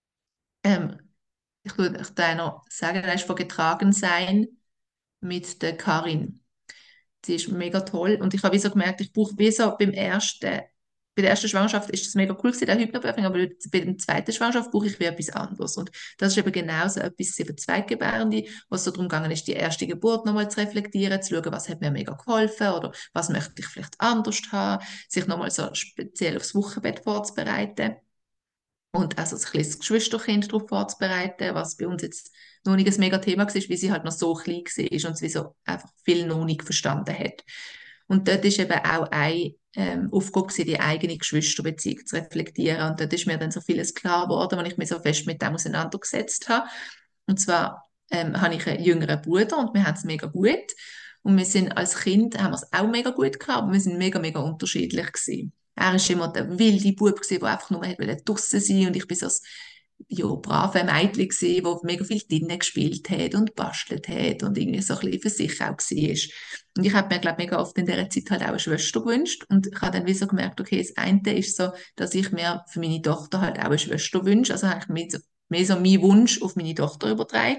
Ähm, ich würde euch da noch sagen, er ist von Getragensein mit der Karin. Sie ist mega toll und ich habe wie so gemerkt, ich brauche wie so beim ersten, bei der ersten Schwangerschaft ist das mega cool gewesen, der Hypnobirthing, aber bei der zweiten Schwangerschaft brauche ich wie etwas anderes und das ist eben genauso etwas für Zweitgebärende, wo es so darum gegangen ist, die erste Geburt nochmal zu reflektieren, zu schauen, was hat mir mega geholfen oder was möchte ich vielleicht anders haben, sich nochmal so speziell aufs Wochenbett vorzubereiten. Und also ein kleines Geschwisterkind darauf vorzubereiten, was bei uns jetzt noch nicht ein mega Thema war, weil sie halt noch so klein war und sie so einfach viel noch nicht verstanden hat. Und dort ist eben auch eine ähm, Aufgabe gewesen, die eigene Geschwisterbeziehung zu reflektieren. Und dort ist mir dann so vieles klar geworden, wenn ich mich so fest mit dem auseinandergesetzt habe. Und zwar ähm, habe ich einen jüngeren Bruder und wir haben es mega gut. Und wir sind als Kind, haben wir es auch mega gut gehabt, aber wir sind mega, mega unterschiedlich gewesen. Er war immer der wilde Bub, der einfach nur draussen sein wollte. Und ich war so ein ja, brave Mädchen, das mega viel drinnen gespielt hat und bastelt hat und irgendwie so ein bisschen für sich auch war. Und ich habe mir, glaube mega oft in dieser Zeit halt auch eine Schwester gewünscht. Und ich habe dann wie so gemerkt, okay, das eine ist so, dass ich mir für meine Tochter halt auch eine Schwester wünsche. Also habe ich mehr so, mehr so meinen Wunsch auf meine Tochter übertragen.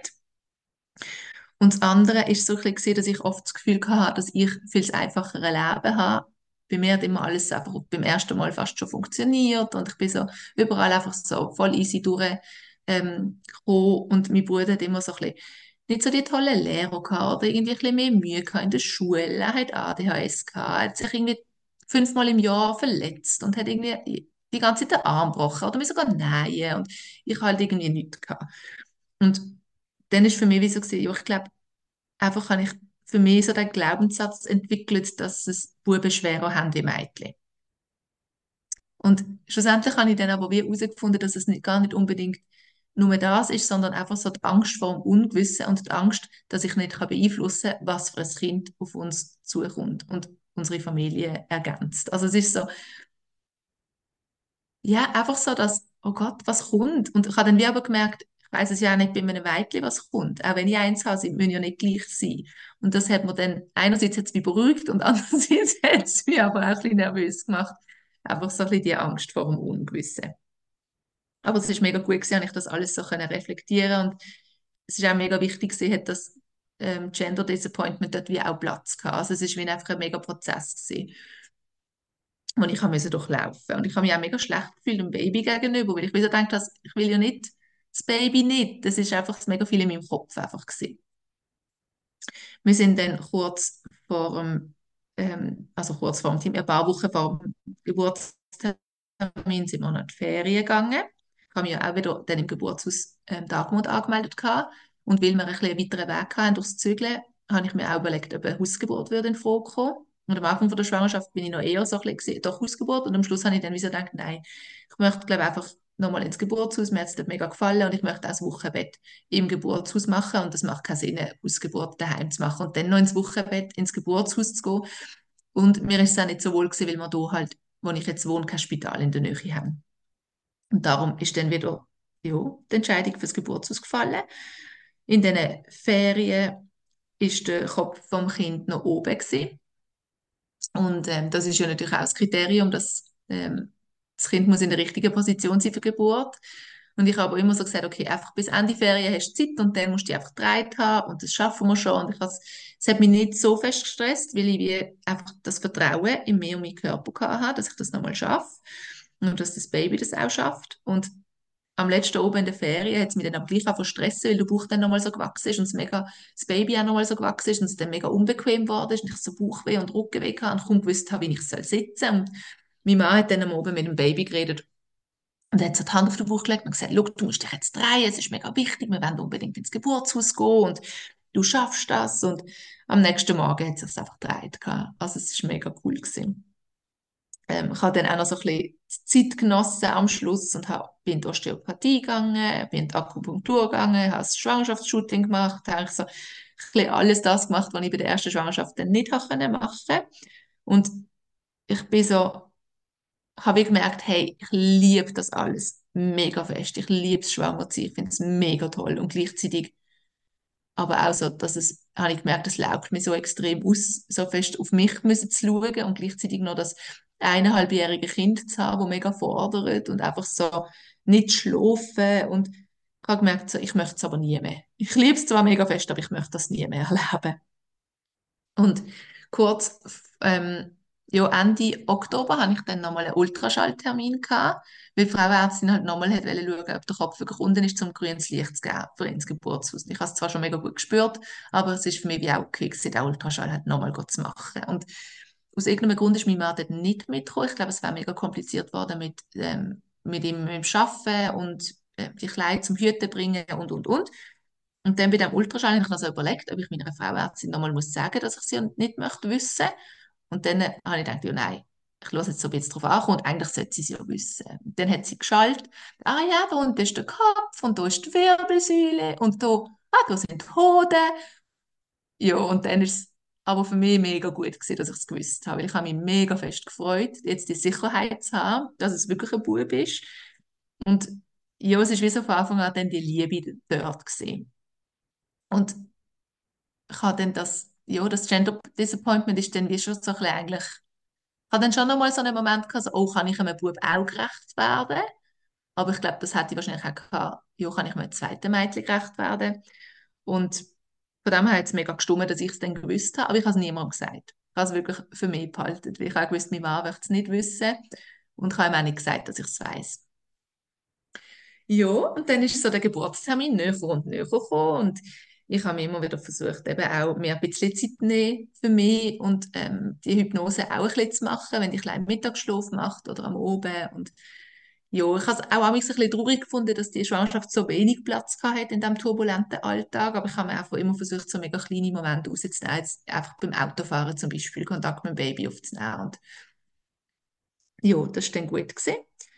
Und das andere ist so ein bisschen, dass ich oft das Gefühl hatte, dass ich viel einfachere Leben habe. Bei mir hat immer alles einfach beim ersten Mal fast schon funktioniert und ich bin so überall einfach so voll easy durchgekommen. Ähm, gekommen. Und mein Bruder hat immer so ein bisschen nicht so die tollen Lehrer gehabt oder irgendwie ein bisschen mehr Mühe gehabt in der Schule. Er hat A D H S gehabt, er hat sich irgendwie fünfmal im Jahr verletzt und hat irgendwie die ganze Zeit den Arm gebrochen oder mir sogar nähen und ich halt irgendwie nichts gehabt. Und dann ist für mich wie so gewesen, ja, ich glaube, einfach habe ich für mich so den Glaubenssatz entwickelt, dass es Buben schwerer haben wie Mädchen. Und schlussendlich habe ich dann aber wie herausgefunden, dass es nicht, gar nicht unbedingt nur das ist, sondern einfach so die Angst vor dem Ungewissen und die Angst, dass ich nicht beeinflussen kann, was für ein Kind auf uns zukommt und unsere Familie ergänzt. Also es ist so, ja, einfach so, dass, oh Gott, was kommt? Und ich habe dann wie aber gemerkt, ich weiß es ja auch nicht bei einem Weibchen, was kommt. Auch wenn ich eins habe, sie müssen ja nicht gleich sein. Und das hat mir dann, einerseits hat es mich beruhigt und andererseits hat es mich aber auch ein bisschen nervös gemacht. Einfach so ein bisschen die Angst vor dem Ungewissen. Aber es ist mega gut gewesen, ich das alles so können reflektieren und es ist auch mega wichtig gewesen, hat das ähm, Gender Disappointment dort wie auch Platz gehabt. Also es ist wie einfach ein mega Prozess gewesen, den ich musste durchlaufen. Und ich habe mich auch mega schlecht gefühlt dem Baby gegenüber, weil ich wieder gedacht habe, ich will ja nicht das Baby nicht. Das ist einfach mega viel in meinem Kopf einfach gewesen. Wir sind dann kurz vor dem, ähm, also kurz vor dem Team, ein paar Wochen vor dem Geburtstermin sind wir noch in die Ferien gegangen. Ich habe mich ja auch wieder dann im Geburtshaus ähm, Tagmut angemeldet gehabt. Und weil wir ein bisschen einen weiteren Weg hatten durchs Zügeln, habe ich mir auch überlegt, ob eine Hausgeburt würde in Frage kommen. Und am Anfang von der Schwangerschaft bin ich noch eher so ein bisschen gesehen, doch Hausgeburt. Und am Schluss habe ich dann wieder gedacht, nein, ich möchte, glaube ich, einfach nochmal ins Geburtshaus. Mir hat es dort mega gefallen und ich möchte auch das Wochenbett im Geburtshaus machen. Und das macht keinen Sinn, eine Hausgeburt daheim zu machen und dann noch ins Wochenbett, ins Geburtshaus zu gehen. Und mir ist es auch nicht so wohl gewesen, weil wir hier halt, wo ich jetzt wohne, kein Spital in der Nähe haben. Und darum ist dann wieder ja, die Entscheidung fürs Geburtshaus gefallen. In diesen Ferien ist der Kopf vom Kind noch oben gewesen. Und ähm, das ist ja natürlich auch das Kriterium, dass ähm, das Kind muss in der richtigen Position sein für die Geburt. Und ich habe aber immer so gesagt, okay, einfach bis Ende Ferien hast du Zeit und dann musst du dich einfach Zeit haben und das schaffen wir schon. Und ich has, es hat mich nicht so fest gestresst, weil ich wie einfach das Vertrauen in mich und meinen Körper hatte, dass ich das nochmal schaffe und dass das Baby das auch schafft. Und am letzten Oben in der Ferien hat es mich dann aber gleich auch stressen, weil der Bauch dann nochmal so gewachsen ist und das, mega, das Baby auch nochmal so gewachsen ist und es dann mega unbequem geworden ist und ich so Bauchweh und Rückenweh hatte und kaum gewusst habe, wie ich soll sitzen soll. Und mein Mann hat dann am Oben mit dem Baby geredet und er hat so die Hand auf den Bauch gelegt und gesagt, schau, du musst dich jetzt drehen, es ist mega wichtig, wir wollen unbedingt ins Geburtshaus gehen und du schaffst das. Und am nächsten Morgen hat es sich einfach gedreht. Also es war mega cool gewesen. Ähm, ich habe dann auch noch so ein bisschen Zeit genossen am Schluss und hab, bin in die Osteopathie gegangen, bin in die Akupunktur gegangen, habe das Schwangerschaftsshooting gemacht, habe so ein bisschen alles das gemacht, was ich bei der ersten Schwangerschaft dann nicht machen konnte. Und ich bin so, habe ich gemerkt, hey, ich liebe das alles mega fest. Ich liebe es, schwanger zu sein. Ich finde es mega toll. Und gleichzeitig aber auch so, dass es, habe ich gemerkt, es laugt mir so extrem aus, so fest auf mich müssen zu schauen und gleichzeitig noch das eineinhalbjährige Kind zu haben, das mega fordert und einfach so nicht schlafen. Und ich habe gemerkt, so, ich möchte es aber nie mehr. Ich liebe es zwar mega fest, aber ich möchte das nie mehr erleben. Und kurz, ähm, ja, Ende Oktober hatte ich dann nochmal einen Ultraschalltermin gehabt, weil die Frauenärztin halt nochmal hat wollen schauen, ob der Kopf wirklich unten ist, um grünes Licht zu geben für ins Geburtshaus. Ich habe es zwar schon mega gut gespürt, aber es ist für mich wie auch okay gewesen, den Ultraschall halt nochmal zu machen. Und aus irgendeinem Grund ist mein Mann dort nicht mitgekommen. Ich glaube, es wäre mega kompliziert worden mit, ähm, mit ihm mit dem Arbeiten und äh, die Kleider zum Hüten bringen und, und, und. Und dann bei dem Ultraschall habe ich noch so überlegt, ob ich meiner Frauenärztin nochmal muss sagen, dass ich sie nicht möchte wissen. Und dann äh, habe ich gedacht, ja nein, ich lasse jetzt so ein bisschen drauf an und eigentlich sollte sie es ja wissen. Und dann hat sie geschaltet, ah ja, da unten ist der Kopf und da ist die Wirbelsäule und da, ah, da sind die Hoden. Ja, und dann ist es aber für mich mega gut gewesen, dass ich es gewusst habe, weil ich habe mich mega fest gefreut, jetzt die Sicherheit zu haben, dass es wirklich ein Bub ist. Und ja, es ist wie so von Anfang an dann die Liebe dort gesehen. Und ich habe dann das, ja, das Gender Disappointment ist dann wie schon so ein bisschen eigentlich, ich habe dann schon nochmal so einen Moment gehabt, so, oh, kann ich einem Bub auch gerecht werden? Aber ich glaube, das hätte ich wahrscheinlich auch gehabt, ja, kann ich einem zweiten Mädchen gerecht werden? Und von dem her hat es mega gestummt, dass ich es dann gewusst habe, aber ich habe es niemandem gesagt. Ich habe es wirklich für mich behalten, weil ich auch gewusst, mein Mann möchte es nicht wissen und ich habe ihm auch nicht gesagt, dass ich es weiss. Ja, und dann ist so der Geburtstermin näher und näher gekommen und ich habe mir immer wieder versucht, eben auch mir ein bisschen Zeit zu nehmen für mich und ähm, die Hypnose auch ein bisschen zu machen, wenn ich einen Mittagsschlaf mache oder am Abend. Und ja, ich habe es auch ein bisschen traurig gefunden, dass die Schwangerschaft so wenig Platz hatte in diesem turbulenten Alltag, aber ich habe mir einfach immer versucht, so mega kleine Momente rauszunehmen, jetzt einfach beim Autofahren zum Beispiel Kontakt mit dem Baby aufzunehmen. Und ja, das war dann gut gewesen.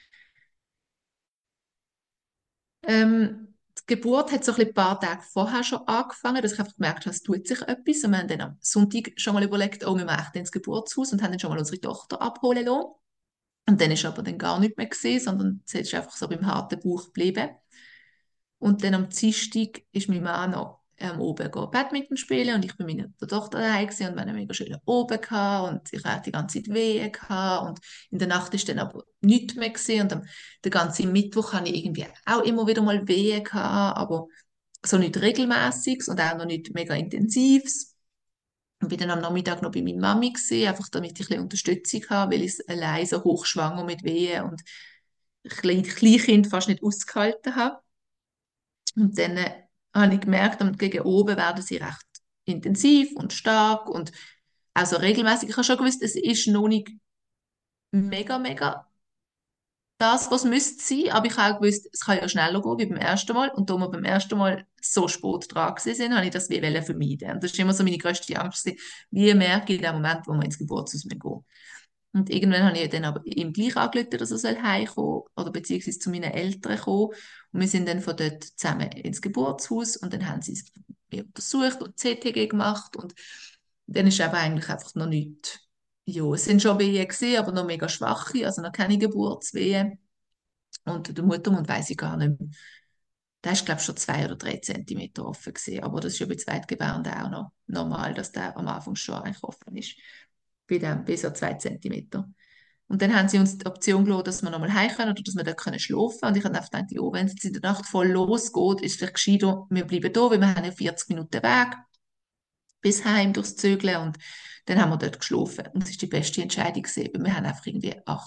Ähm, die Geburt hat so ein, bisschen ein paar Tage vorher schon angefangen, dass ich einfach gemerkt habe, es tut sich etwas. Und wir haben dann am Sonntag schon mal überlegt, oh, wir machen ins Geburtshaus und haben dann schon mal unsere Tochter abholen lassen. Und dann ist aber dann gar nichts mehr gesehen, sondern es ist einfach so beim harten Bauch geblieben. Und dann am Dienstag ist mein Mann noch ähm, oben go Badminton spielen und ich bin mit meiner Tochter daheim gewesen und wir haben einen mega schönen oben gehabt und ich hatte die ganze Zeit Wehen gehabt und in der Nacht ist dann aber nichts mehr gewesen und am, den ganzen Mittwoch hatte ich irgendwie auch immer wieder mal Wehen gehabt, aber so nicht regelmäßiges und auch noch nicht mega intensives. Und bin dann am Nachmittag noch bei meiner Mami gewesen, einfach damit ich ein bisschen Unterstützung habe, weil ich es allein so hochschwanger mit Wehen und Klein- Kleinkind fast nicht ausgehalten habe. Und dann äh, habe ich gemerkt, am- gegen oben werden sie recht intensiv und stark und also regelmäßig. Ich habe schon gewusst, es ist noch nicht mega, mega das, was müsste sein, aber ich habe auch gewusst, es kann ja schneller gehen wie beim ersten Mal. Und da wir beim ersten Mal so spät dran gewesen sind, habe ich das wie wollen vermeiden. Und das ist immer so meine grösste Angst gewesen. Wie merke ich in dem Moment, wo wir ins Geburtshaus gehen. Und irgendwann habe ich dann aber ihm gleich angerufen, dass er soll heimkommen oder beziehungsweise zu meinen Eltern kommen. Und wir sind dann von dort zusammen ins Geburtshaus und dann haben sie es untersucht und C T G gemacht und dann ist aber eigentlich einfach noch nichts. Ja, es sind schon Wehen gewesen, aber noch mega schwache, also noch keine Geburtswehen. Und der Muttermund weiss ich gar nicht mehr. Der ist, glaube ich, schon zwei oder drei Zentimeter offen gewesen. Aber das ist ja bei Zweitgebärenden auch noch normal, dass der am Anfang schon eigentlich offen ist. Bei dem, bei so zwei Zentimeter. Und dann haben sie uns die Option gelassen, dass wir nochmal heim können oder dass wir dort können schlafen können. Und ich habe einfach gedacht, ja, wenn es jetzt in der Nacht voll losgeht, ist es vielleicht gescheiter, wir bleiben da, weil wir haben ja vierzig Minuten Weg bis heim durchs Zügeln. Und dann haben wir dort geschlafen. Und das ist die beste Entscheidung gewesen, weil wir haben einfach irgendwie acht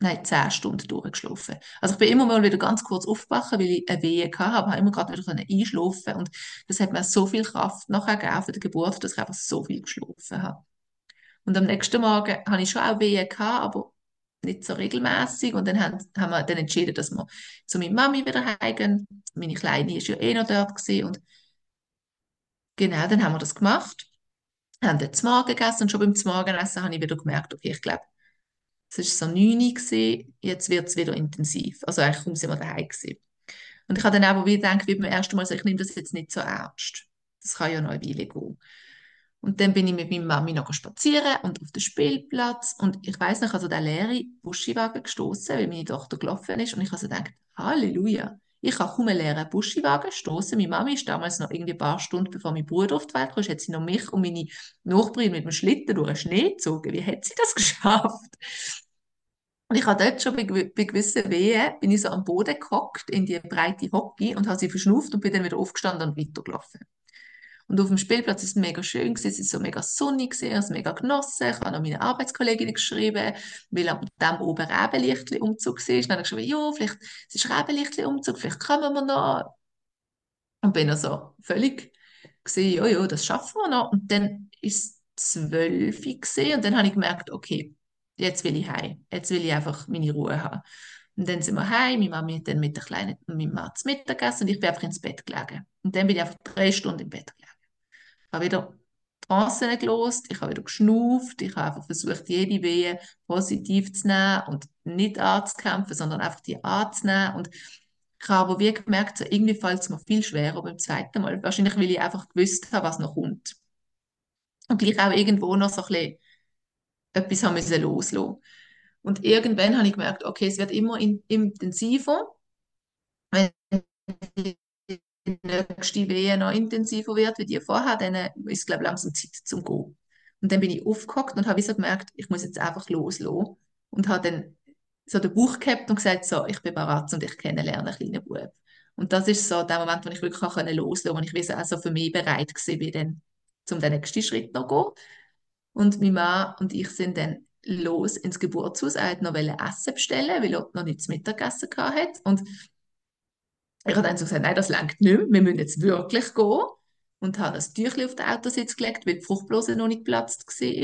nein, zehn Stunden durchgeschlafen. Also ich bin immer mal wieder ganz kurz aufgewacht, weil ich eine Wehe hatte, habe immer gerade wieder können einschlafen und das hat mir so viel Kraft nachher gegeben für die Geburt, dass ich einfach so viel geschlafen habe. Und am nächsten Morgen hatte ich schon auch Wehen gehabt, aber nicht so regelmäßig. Und dann haben, haben wir dann entschieden, dass wir zu meiner Mami wieder heimgehen. Meine Kleine war ja eh noch dort gewesen. Und genau, dann haben wir das gemacht, haben dann zu Morgen gegessen und schon beim Morgenessen habe ich wieder gemerkt, okay, ich glaube, es war so neun Uhr gewesen, jetzt wird es wieder intensiv. Also eigentlich kaum sind wir daheim gewesen. Und ich habe dann aber wieder gedacht, wie beim ersten Mal, so, ich nehme das jetzt nicht so ernst. Das kann ja noch eine Weile gehen. Und dann bin ich mit meiner Mami noch spazieren und auf den Spielplatz. Und ich weiss noch, also der leere Buschiwagen gestoßen, weil meine Tochter gelaufen ist. Und ich habe so gedacht, Halleluja, ich kann kaum einen leeren Buschiwagen stoßen. Meine Mami ist damals noch irgendwie ein paar Stunden, bevor mein Bruder auf die Welt kam, hat sie noch mich und meine Nachbarin mit dem Schlitten durch den Schnee gezogen. Wie hat sie das geschafft? Und ich habe dort schon bei, gew- bei gewissen Wehen, bin ich so am Boden gehockt, in die breite Hocke und habe sie verschnauft und bin dann wieder aufgestanden und weitergelaufen. Und auf dem Spielplatz ist es mega schön gewesen, es ist so mega sonnig gewesen, ich habe es mega genossen. Ich habe noch meine Arbeitskollegin geschrieben, weil an dem oben Rebenlichtli-Umzug war. Dann habe ich geschrieben, ja, vielleicht, es ist Rebenlichtli-Umzug, vielleicht kommen wir noch. Und bin also völlig gesehen, ja, ja, das schaffen wir noch. Und dann ist es zwölf Uhr gewesen, und dann habe ich gemerkt, okay, jetzt will ich heim. Jetzt will ich einfach meine Ruhe haben. Und dann sind wir heim, meine Mami hat dann mit der Kleinen und meinem Mann zu Mittag gegessen und ich bin einfach ins Bett gelegen. Und dann bin ich einfach drei Stunden im Bett gelegen. Ich habe wieder Trancen gelost, ich habe wieder geschnauft, ich habe einfach versucht, jede Wehe positiv zu nehmen und nicht anzukämpfen, sondern einfach die anzunehmen. Und ich habe aber wie gemerkt, so irgendwie fällt es mir viel schwerer beim zweiten Mal. Wahrscheinlich, weil ich einfach gewusst habe, was noch kommt. Und gleich auch irgendwo noch so ein bisschen etwas haben müssen loslassen. Und irgendwann habe ich gemerkt, okay, es wird immer in, intensiver. Wenn die nächste Wehe noch intensiver wird, wie die vorher, dann ist es, glaube ich, langsam Zeit zum Gehen. Und dann bin ich aufgehockt und habe wie so gemerkt, ich muss jetzt einfach loslassen. Und habe dann so den Bauch gehabt und gesagt, so, ich bin bereit und ich kennenlerne einen kleinen Bub. Und das ist so der Moment, wo ich wirklich auch loslassen konnte, wo ich wie so also für mich bereit war, dann, um den nächsten Schritt noch zu gehen. Und mein Mann und ich sind dann los ins Geburtshaus. Er wollte noch Essen bestellen, weil er noch nicht zu Mittagessen hatte. Und ich habe dann so gesagt, nein, das reicht nicht mehr, wir müssen jetzt wirklich gehen. Und habe das Tüchlein auf den Autositz gelegt, weil die Fruchtblase noch nicht geplatzt war.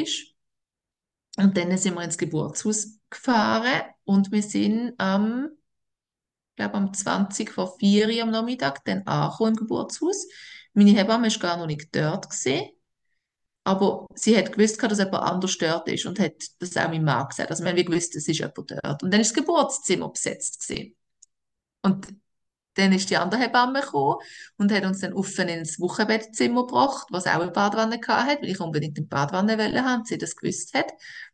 Und dann sind wir ins Geburtshaus gefahren und wir sind am, ich glaube, am zwanzig vor vier Uhr am Nachmittag dann angekommen im Geburtshaus. Meine Hebamme war gar noch nicht dort gewesen, aber sie hat gewusst, dass jemand anders dort ist und hat das auch meinem Mann gesagt. Also wir haben gewusst, es ist jemand dort. Und dann ist das Geburtszimmer besetzt gewesen. Und dann ist die andere Hebamme gekommen und hat uns dann offen ins Wochenbettzimmer gebracht, was auch eine Badwanne hatte, weil ich unbedingt eine Badwanne wollte haben, sie das gewusst hat.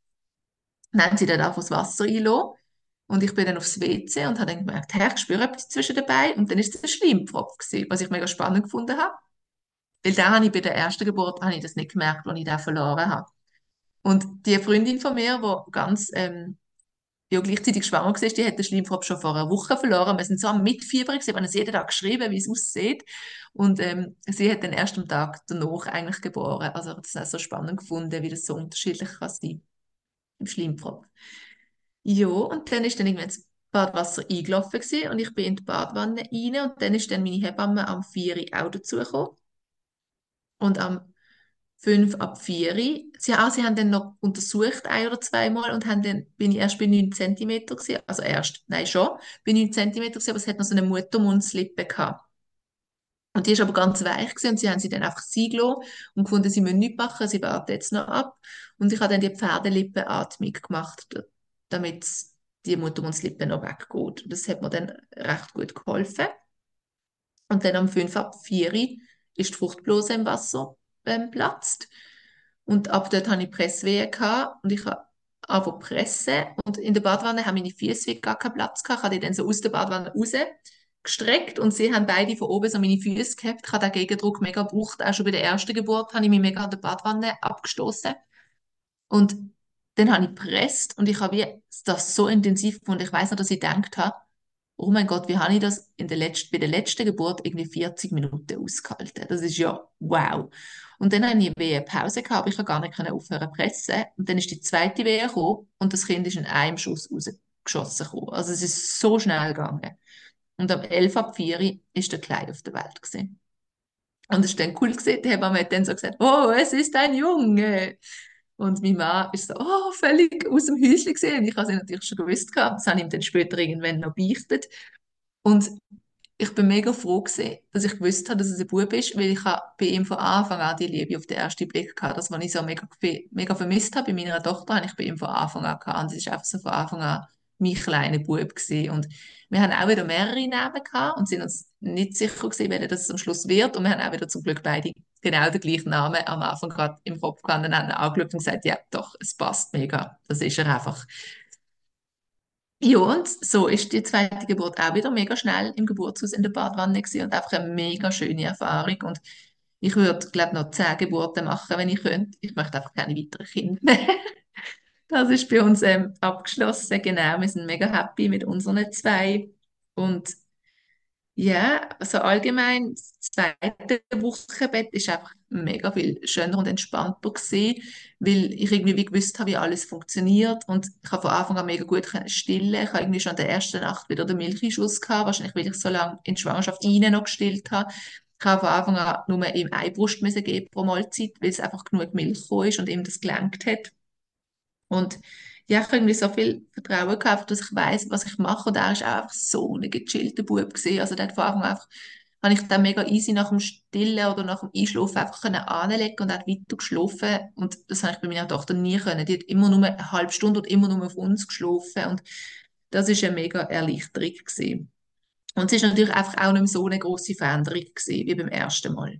Dann haben sie dann einfach das Wasser eingelassen und ich bin dann aufs W C und habe dann gemerkt, hey, ich spüre etwas zwischen dabei und dann ist es ein Schleimpfropf gewesen, was ich mega spannend gefunden habe. Weil da habe ich bei der ersten Geburt habe ich das nicht gemerkt, als ich den verloren habe. Und die Freundin von mir, die ganz ähm, ja, gleichzeitig schwanger war, die hat den Schleimfrost schon vor einer Woche verloren. Wir sind so am Mitfiebern gewesen, wir haben es jeden Tag geschrieben, wie es aussieht. Und ähm, sie hat dann erst am Tag danach eigentlich geboren. Also das ist auch so spannend gefunden, wie das so unterschiedlich kann sein im Schleimfrost. Ja, und dann ist dann irgendwann das Badwasser eingelaufen gewesen, und ich bin in die Badwanne rein und dann ist dann meine Hebamme am vier Uhr auch dazugekommen. Und am fünf ab vier Uhr. Sie, ah, sie haben dann noch untersucht, ein oder zweimal, und haben dann, bin ich erst bei neun Zentimeter gewesen. Also erst, nein, schon, bei neun Zentimeter gewesen, aber es hat noch so eine Muttermundslippe gehabt. Und die ist aber ganz weich gewesen, und sie haben sie dann einfach sein gelassen und gefunden, sie müssen nichts machen, sie warten jetzt noch ab. Und ich habe dann die Pferdelippenatmung gemacht, da- damit die Muttermundslippe noch weggeht. Und das hat mir dann recht gut geholfen. Und dann am fünf ab vier Uhr ist die Fruchtblase im Wasser ähm, platzt. Und ab dort hatte ich Presswehen gehabt und ich habe angefangen zu pressen. Und in der Badwanne haben meine Füße wie gar keinen Platz gehabt. Ich habe die dann so aus der Badwanne rausgestreckt und sie haben beide von oben so meine Füße gehabt. Ich habe den Gegendruck mega gebraucht. Auch schon bei der ersten Geburt habe ich mich mega an der Badwanne abgestoßen. Und dann habe ich gepresst und ich habe wie das so intensiv gefunden. Ich weiß noch, dass ich gedacht habe, oh mein Gott, wie habe ich das in der letzten, bei der letzten Geburt irgendwie vierzig Minuten ausgehalten? Das ist ja wow. Und dann habe ich eine Pause gehabt, aber ich konnte gar nicht aufhören zu pressen. Und dann ist die zweite Wehe gekommen und das Kind ist in einem Schuss raus, geschossen gekommen. Also es ist so schnell gegangen. Und am elf ab vier ist der Kleine auf der Welt gewesen. Und es war dann cool gewesen, die Hebamme hat dann so gesagt, oh, es ist ein Junge. Und mein Mann ist so, oh, völlig aus dem Häuschen gesehen. Ich habe es natürlich schon gewusst gehabt. Das habe ich ihm dann später irgendwann noch beichtet. Und ich bin mega froh gewesen, dass ich gewusst habe, dass es ein Bub ist, weil ich habe bei ihm von Anfang an die Liebe auf den ersten Blick gehabt. Das, was ich so mega, gefe- mega vermisst habe bei meiner Tochter, habe ich bei ihm von Anfang an gehabt. Und es ist einfach so von Anfang an mein kleiner Bub gewesen. Und wir haben auch wieder mehrere Namen gehabt und sind uns nicht sicher gewesen, welcher das am Schluss wird. Und wir haben auch wieder zum Glück beide genau den gleichen Namen am Anfang gerade im Kopf gehabt und haben ihn angeschaut und gesagt, ja, doch, es passt mega. Das ist er einfach. Ja, und so ist die zweite Geburt auch wieder mega schnell im Geburtshaus in der Badwanne gewesen und einfach eine mega schöne Erfahrung. Und ich würde, glaube noch zehn Geburten machen, wenn ich könnte. Ich möchte einfach keine weiteren Kinder mehr. Das ist bei uns ähm, abgeschlossen, genau. Wir sind mega happy mit unseren zwei. Und ja, also allgemein, das zweite Wochenbett ist einfach mega viel schöner und entspannter gewesen, weil ich irgendwie wie gewusst habe, wie alles funktioniert und ich habe von Anfang an mega gut können stillen. Ich habe irgendwie schon in der ersten Nacht wieder den Milcheinschuss gehabt, wahrscheinlich weil ich so lange in die Schwangerschaft rein noch gestillt habe. Ich habe von Anfang an nur ihm eine Brust müssen geben pro Mahlzeit, weil es einfach genug Milch gekommen ist und ihm das gelangt hat. Und ja, ich habe irgendwie so viel Vertrauen gehabt, dass ich weiß, was ich mache. Und er ist auch einfach so ein gechillter Bub gewesen. Also der hat von Anfang an einfach, habe ich dann mega easy nach dem Stillen oder nach dem Einschlafen einfach können anlegen und er hat weiter geschlafen. Und das habe ich bei meiner Tochter nie können. Die hat immer nur eine halbe Stunde und immer nur auf uns geschlafen. Und das ist eine mega Erleichterung gewesen. Und es ist natürlich einfach auch nicht mehr so eine grosse Veränderung gewesen, wie beim ersten Mal.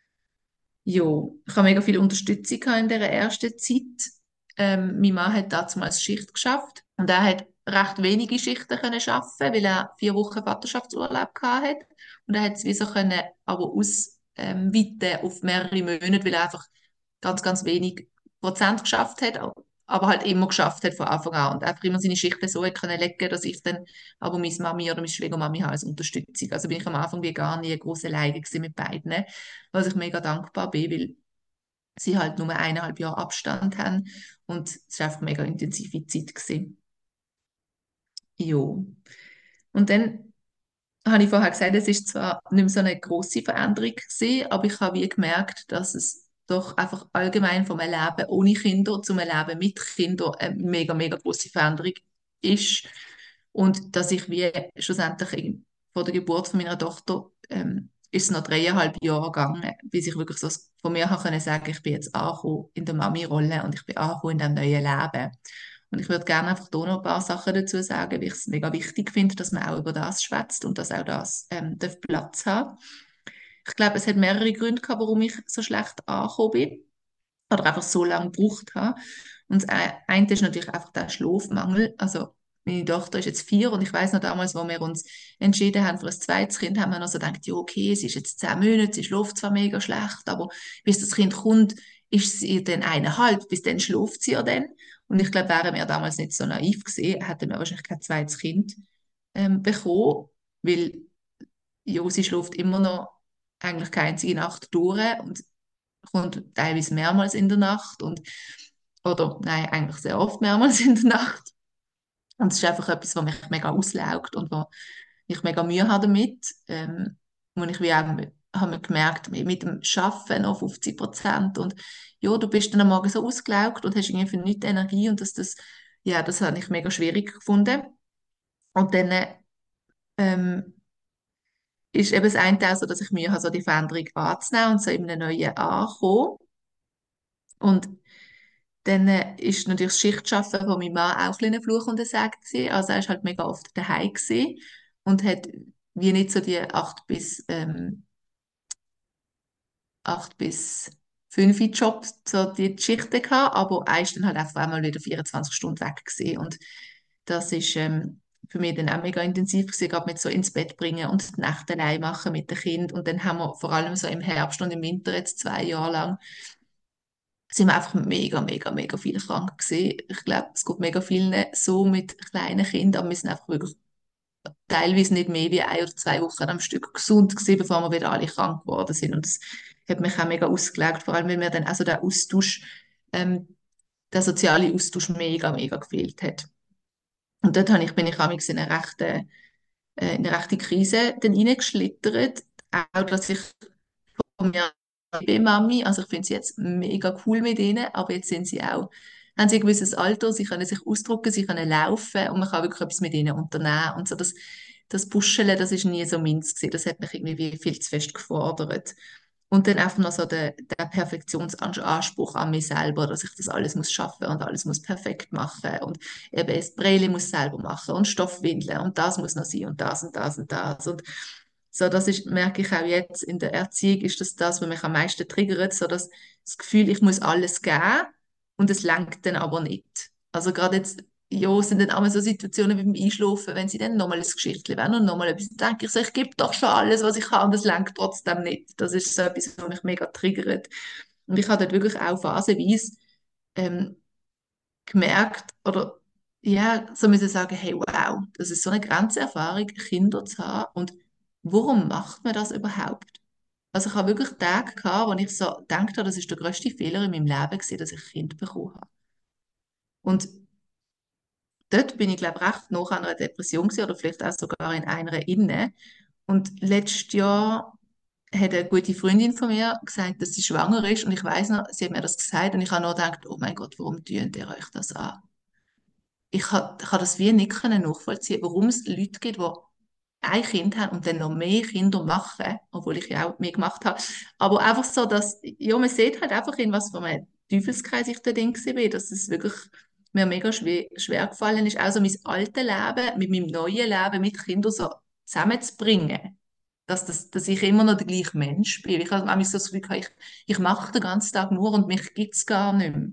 Jo, ich habe mega viel Unterstützung gehabt in dieser ersten Zeit. Ähm, mein Mann hat damals Schicht geschafft und er hat recht wenige Schichten können schaffen, weil er vier Wochen Vaterschaftsurlaub gehabt hat. Und er hat es wie so können, aber ausweiten ähm, weiten auf mehrere Monate, weil er einfach ganz, ganz wenig Prozent geschafft hat, aber halt immer geschafft hat von Anfang an und einfach immer seine Schichten so hat können legen, dass ich dann aber meine Mami oder meine Schwiegermami habe als Unterstützung. Also bin ich am Anfang wie gar nie große Leide gewesen mit beiden, was ich mega dankbar bin, weil sie halt nur eineinhalb Jahre Abstand haben und es war einfach eine mega intensive Zeit gewesen. Jo. Und dann habe ich vorher gesagt, es ist zwar nicht mehr so eine grosse Veränderung gewesen, aber ich habe wie gemerkt, dass es doch einfach allgemein vom Leben ohne Kinder zum Leben mit Kindern eine mega, mega grosse Veränderung ist. Und dass ich wie schlussendlich in- vor der Geburt von meiner Tochter ähm, ist es noch dreieinhalb Jahre gegangen, bis ich wirklich so von mir habe können sagen, ich bin jetzt angekommen in der Mami-Rolle und ich bin angekommen in diesem neuen Leben. Und ich würde gerne einfach hier noch ein paar Sachen dazu sagen, weil ich es mega wichtig finde, dass man auch über das schwätzt und dass auch das ähm, darf Platz haben. Ich glaube, es hat mehrere Gründe gehabt, warum ich so schlecht angekommen bin oder einfach so lange gebraucht habe. Und das e- eine ist natürlich einfach der Schlafmangel. Also meine Tochter ist jetzt vier und ich weiß noch damals, wo wir uns entschieden haben für ein zweites Kind, haben wir noch so gedacht, ja okay, sie ist jetzt zehn Monate, sie schläft zwar mega schlecht, aber bis das Kind kommt, ist sie dann eineinhalb, bis dann schläft sie ja dann. Und ich glaube, wären wir damals nicht so naiv gewesen, hätten wir wahrscheinlich kein zweites Kind ähm, bekommen, weil ja, sie schläft immer noch eigentlich keine einzige Nacht durch und kommt teilweise mehrmals in der Nacht und oder nein, eigentlich sehr oft mehrmals in der Nacht. Und es ist einfach etwas, was mich mega auslaugt und wo ich mega Mühe habe damit. Ähm, wo ich wie auch habe mir gemerkt, mit mit dem Schaffen noch fünfzig Prozent und ja, du bist dann am Morgen so ausgelaugt und hast irgendwie für nichts Energie und das, das, ja, das habe ich mega schwierig gefunden. Und dann ähm, ist eben das eine auch so, dass ich Mühe habe, so die Veränderung anzunehmen und so in einem neuen ankommen. Und dann äh, ist natürlich das Schichtschaffen von meinem Mann auch ein kleiner Fluch und ein Segen gewesen. Also er ist halt mega oft daheim gewesen und hat wie nicht so die acht bis ähm, acht bis fünf Jobs, so die Schichten gehabt, aber er ist dann halt einfach einmal wieder vierundzwanzig Stunden weg gewesen. Und das ist ähm, für mich dann auch mega intensiv gewesen, gerade mit so ins Bett bringen und die Nächte allein machen mit dem Kind. Und dann haben wir vor allem so im Herbst und im Winter jetzt zwei Jahre lang sind wir einfach mega, mega, mega viele krank gewesen. Ich glaube, es geht mega vielen so mit kleinen Kindern, aber wir sind einfach wirklich teilweise nicht mehr wie ein oder zwei Wochen am Stück gesund gewesen, bevor wir wieder alle krank geworden sind. Und das hat mich auch mega ausgelegt, vor allem, weil mir dann also der Austausch, ähm, der soziale Austausch mega, mega gefehlt hat. Und dort habe ich, bin ich amigs in eine rechte, äh, in eine rechte Krise dann reingeschlittert. Auch, dass ich von mir ich bin Mami, also ich finde sie jetzt mega cool mit ihnen, aber jetzt sind sie auch, haben sie ein gewisses Alter, sie können sich ausdrücken, sie können laufen und man kann wirklich etwas mit ihnen unternehmen. Und so das, das Puscheln, das ist nie so meins gewesen. Das hat mich irgendwie wie viel zu fest gefordert. Und dann einfach noch so der, der Perfektionsanspruch an mich selber, dass ich das alles muss schaffen und alles muss perfekt machen und eben das Brille muss selber machen und Stoffwindeln und das muss noch sein und das und das und das und so, das ist, merke ich auch jetzt in der Erziehung, ist das das, was mich am meisten triggert, so dass das Gefühl, ich muss alles geben und es langt dann aber nicht. Also gerade jetzt, ja, es sind dann auch so Situationen wie beim Einschlafen, wenn sie dann nochmal ein Geschichtchen wollen und nochmal etwas, dann denke ich so, ich gebe doch schon alles, was ich kann und es langt trotzdem nicht. Das ist so etwas, was mich mega triggert. Und ich habe dort wirklich auch phasenweise ähm, gemerkt, oder ja, so müssen sagen, hey, wow, das ist so eine Grenzerfahrung, Kinder zu haben und warum macht man das überhaupt? Also ich habe wirklich Tage gehabt, wo ich so gedacht habe, das ist der grösste Fehler in meinem Leben gewesen, dass ich ein Kind bekommen habe. Und dort bin ich, glaube ich, recht nach einer Depression gewesen, oder vielleicht auch sogar in einer inne. Und letztes Jahr hat eine gute Freundin von mir gesagt, dass sie schwanger ist und ich weiß noch, sie hat mir das gesagt und ich habe noch gedacht, oh mein Gott, warum tun ihr euch das an? Ich kann, kann das wie nicht können nachvollziehen, warum es Leute gibt, die ein Kind haben und dann noch mehr Kinder machen, obwohl ich ja auch mehr gemacht habe. Aber einfach so, dass, ja, man sieht halt einfach, in was für einem Teufelskreis ich da drin war, dass es wirklich mir mega schwer, schwer gefallen ist, auch so mein altes Leben mit meinem neuen Leben mit Kindern so zusammenzubringen. Dass, das, dass ich immer noch der gleiche Mensch bin. Ich habe manchmal so das Gefühl, ich, ich mache den ganzen Tag nur und mich gibt es gar nicht mehr.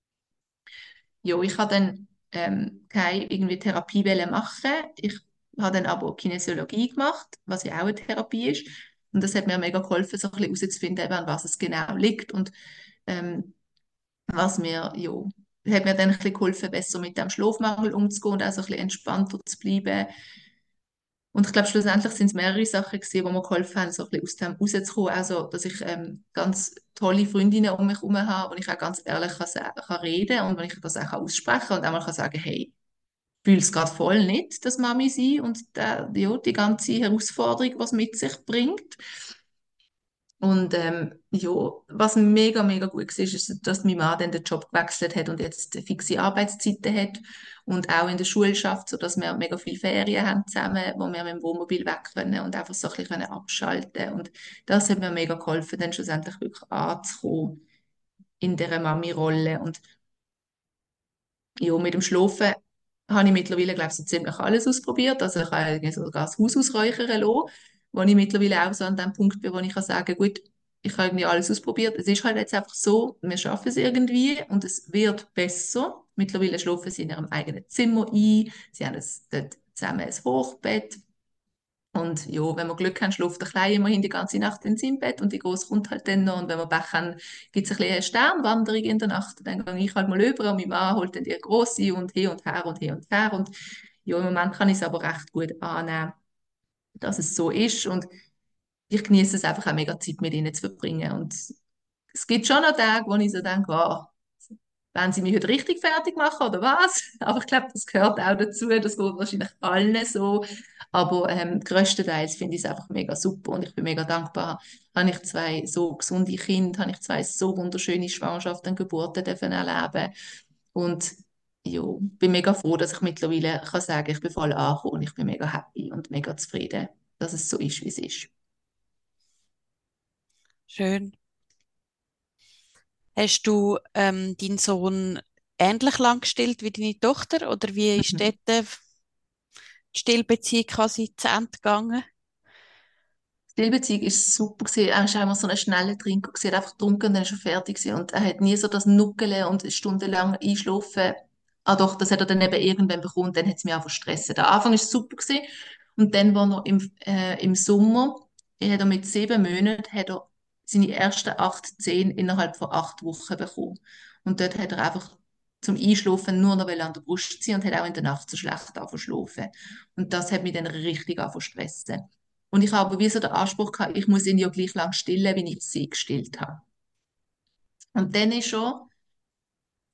Ja, ich habe dann ähm, keine irgendwie Therapie wollen machen. Ich habe dann aber Kinesiologie gemacht, was ja auch eine Therapie ist. Und das hat mir mega geholfen, so ein bisschen herauszufinden, eben, an was es genau liegt und ähm, was mir, ja, hat mir dann ein bisschen geholfen, besser mit dem Schlafmangel umzugehen und auch so ein bisschen entspannter zu bleiben. Und ich glaube, schlussendlich sind es mehrere Sachen gewesen, die mir geholfen haben, so ein bisschen aus dem rauszukommen. Also, dass ich ähm, ganz tolle Freundinnen um mich herum habe und ich auch ganz ehrlich kann, sa- kann reden und wenn ich das auch aussprechen kann und einmal kann sagen, hey, ich fühle es gerade voll nicht, das Mami sein und der, ja, die ganze Herausforderung, was mit sich bringt. Und ähm, ja, was mega, mega gut war, ist, dass mein Mann dann den Job gewechselt hat und jetzt fixe Arbeitszeiten hat und auch in der Schule schafft, sodass wir mega viele Ferien haben zusammen, wo wir mit dem Wohnmobil weg können und einfach so ein bisschen abschalten können. Und das hat mir mega geholfen, dann schlussendlich wirklich anzukommen in dieser Mami-Rolle. Und ja, mit dem Schlafen habe ich mittlerweile, glaube ich, so ziemlich alles ausprobiert. Also ich habe irgendwie sogar das Haus ausräuchern lassen, wo ich mittlerweile auch so an dem Punkt bin, wo ich kann sagen, gut, ich habe irgendwie alles ausprobiert. Es ist halt jetzt einfach so, wir schaffen es irgendwie und es wird besser. Mittlerweile schlafen sie in ihrem eigenen Zimmer ein. Sie haben es dort zusammen ein Hochbett. Und ja, wenn wir Glück haben, schläft der Kleine immerhin die ganze Nacht in seinem Bett und die Große kommt halt dann noch. Und wenn wir Pech haben, gibt es ein bisschen eine Sternwanderung in der Nacht. Dann gehe ich halt mal rüber und mein Mann holt dann die Große und hin und her und hin und her. Und ja, im Moment kann ich es aber recht gut annehmen, dass es so ist. Und ich genieße es einfach auch mega Zeit mit ihnen zu verbringen. Und es gibt schon noch Tage, wo ich so denke, wow, wenn sie mich heute richtig fertig machen oder was? Aber ich glaube, das gehört auch dazu. Das geht wahrscheinlich allen so. Aber ähm, größtenteils finde ich es einfach mega super und ich bin mega dankbar. Habe ich zwei so gesunde Kinder, habe ich zwei so wunderschöne Schwangerschaften und Geburten dürfen erleben. Und ja, bin mega froh, dass ich mittlerweile kann sagen, ich bin voll angekommen und ich bin mega happy und mega zufrieden, dass es so ist, wie es ist. Schön. Hast du ähm, deinen Sohn ähnlich lang gestillt wie deine Tochter oder wie ist Mhm. dort äh, die Stillbeziehung quasi zu Ende gegangen? Die Stillbeziehung ist super gewesen. Er war immer so ein schneller Trinker gewesen. Er hat einfach getrunken und dann schon fertig gewesen. Und er hat nie so das Nuckeln und stundenlang einschlafen. Ah doch, das hat er dann eben irgendwann bekommen und dann hat es mich auch verstresst. Der Anfang ist super gewesen. Und dann war er im, äh, im Sommer, er hat er mit sieben Monaten, hat er seine ersten acht zehn innerhalb von acht Wochen bekommen. Und dort hat er einfach zum Einschlafen nur noch an der Brust ziehen und hat auch in der Nacht so schlecht angeschlafen. Und das hat mich dann richtig angefangen. Und ich habe aber wie so den Anspruch gehabt, ich muss ihn ja gleich lang stillen, wie ich sie gestillt habe. Und dann ist schon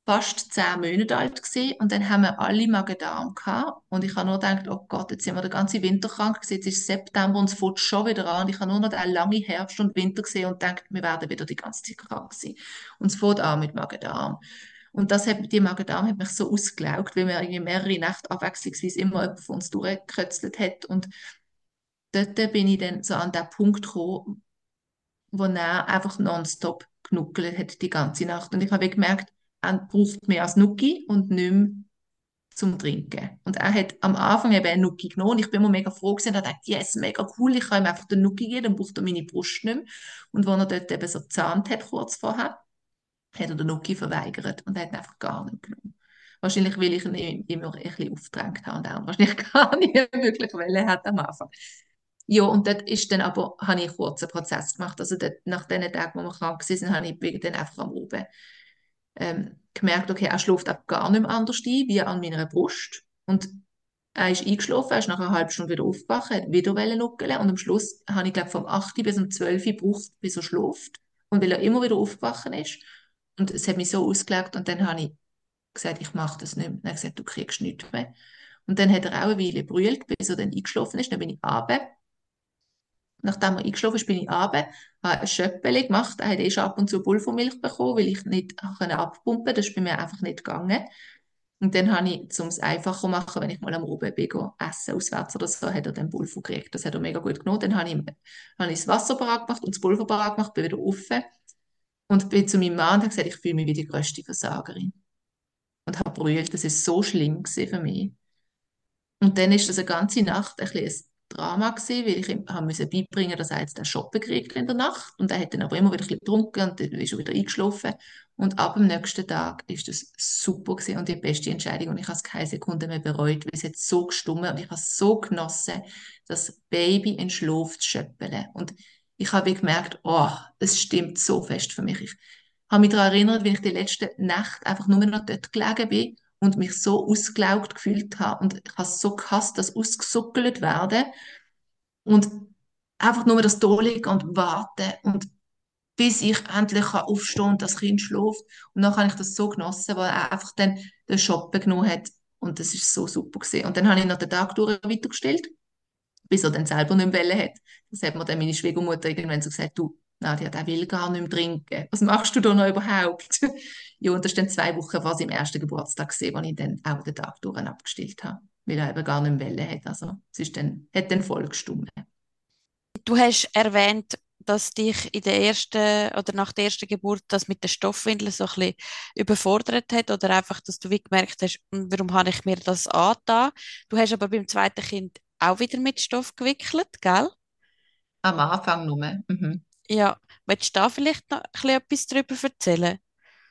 fast zehn Monate alt gewesen, und dann haben wir alle Magen-Darm gehabt und ich habe nur gedacht, oh Gott, jetzt sind wir den ganzen Winter krank gewesen, jetzt ist September und es fängt schon wieder an und ich habe nur noch den langen Herbst und Winter gesehen und gedacht, wir werden wieder die ganze Zeit krank sein. Und es fängt an mit Magen-Darm. Und das hat, die Magen-Darm hat mich so ausgelaugt, weil wir irgendwie mehrere Nächte abwechslungsweise immer jemand von uns durchgekötzelt hat. Und dort bin ich dann so an den Punkt gekommen, wo er einfach nonstop genuckelt hat die ganze Nacht. Und ich habe gemerkt, er braucht mehr als Nucki und nicht mehr zum Trinken. Und er hat am Anfang eben einen Nucki genommen und ich bin mir mega froh gewesen und habe gedacht, yes, mega cool, ich kann ihm einfach den Nucki geben, dann braucht er meine Brust nicht mehr. Und als er dort eben so gezahnt hat, kurz vorher, hat er den Nucki verweigert und hat ihn einfach gar nicht genommen. Wahrscheinlich, weil ich ihn immer ein bisschen aufgedrängt habe und er wahrscheinlich gar nicht wirklich wollen hat am Anfang. Ja, und dort ist dann aber, habe ich einen kurzen Prozess gemacht. Also dort, nach den Tagen, wo wir krank waren, habe ich dann einfach am Oben ähm, gemerkt, okay, er schläft auch gar nicht mehr anders ein, wie an meiner Brust. Und er ist eingeschlafen, er ist nach einer halben Stunde wieder aufgewacht, hat wieder nuckeln und am Schluss habe ich, glaube vom acht bis um zwölf gebraucht, bis er schläft. Und weil er immer wieder aufgewacht ist. Und es hat mich so ausgelegt und dann habe ich gesagt, ich mache das nicht mehr. Dann hat er gesagt, du kriegst nichts mehr. Und dann hat er auch eine Weile gebrüllt, bis er dann eingeschlafen ist. Dann bin ich runter. Nachdem er eingeschlafen ist, bin ich runter, habe ein Schöppeli gemacht. Er hat eh schon ab und zu Pulvermilch bekommen, weil ich nicht abpumpen konnte. Das ist bei mir einfach nicht gegangen. Und dann habe ich, um es einfacher zu machen, wenn ich mal am Oben bin, gehe essen auswärts oder so, hat er dann Pulver gekriegt. Das hat er mega gut genommen. Dann habe ich, habe ich das Wasser parat gemacht und das Pulver parat gemacht, bin wieder rauf und bin zu meinem Mann und habe gesagt, ich fühle mich wie die grösste Versagerin. Und habe brüllt. Das war so schlimm gewesen für mich. Und dann ist das eine ganze Nacht ein bisschen ein Drama gewesen, weil ich ihm haben müssen beibringen, dass er jetzt den Shoppen kriegt in der Nacht. Und er hat dann aber immer wieder ein bisschen getrunken und dann ist er wieder eingeschlafen. Und ab dem nächsten Tag ist das super gewesen und die beste Entscheidung. Und ich habe es keine Sekunde mehr bereut, weil es hat so gestummt und ich habe so genossen, das Baby in Schlaf zu schöppeln. Und ich habe gemerkt, oh, es stimmt so fest für mich. Ich habe mich daran erinnert, wie ich die letzte Nacht einfach nur noch dort gelegen bin und mich so ausgelaugt gefühlt habe und ich habe so gehasst, dass ausgesuckelt werden und einfach nur das da liegen und warten und bis ich endlich kann aufstehen und das Kind schläft. Und dann habe ich das so genossen, weil er einfach dann den Shoppen genommen hat und das ist so super gewesen. Und dann habe ich noch den Tag durch weitergestellt, bis er dann selber nicht mehr wollen hat. Das hat mir dann meine Schwiegermutter irgendwann so gesagt, du, Nadia, der will gar nicht mehr trinken. Was machst du da noch überhaupt? Ja, und das war dann zwei Wochen vor seinem ersten Geburtstag gewesen, wo ich dann auch den Tag durch abgestillt habe, weil er eben gar nicht mehr wollen hat. Also es ist dann, hat dann voll gestummt. Du hast erwähnt, dass dich in der ersten oder nach der ersten Geburt das mit den Stoffwindeln so ein bisschen überfordert hat oder einfach, dass du wie gemerkt hast, «Hm, warum habe ich mir das angetan?» Du hast aber beim zweiten Kind auch wieder mit Stoff gewickelt, gell? Am Anfang nur. Mhm. Ja, willst du da vielleicht noch ein bisschen etwas darüber erzählen?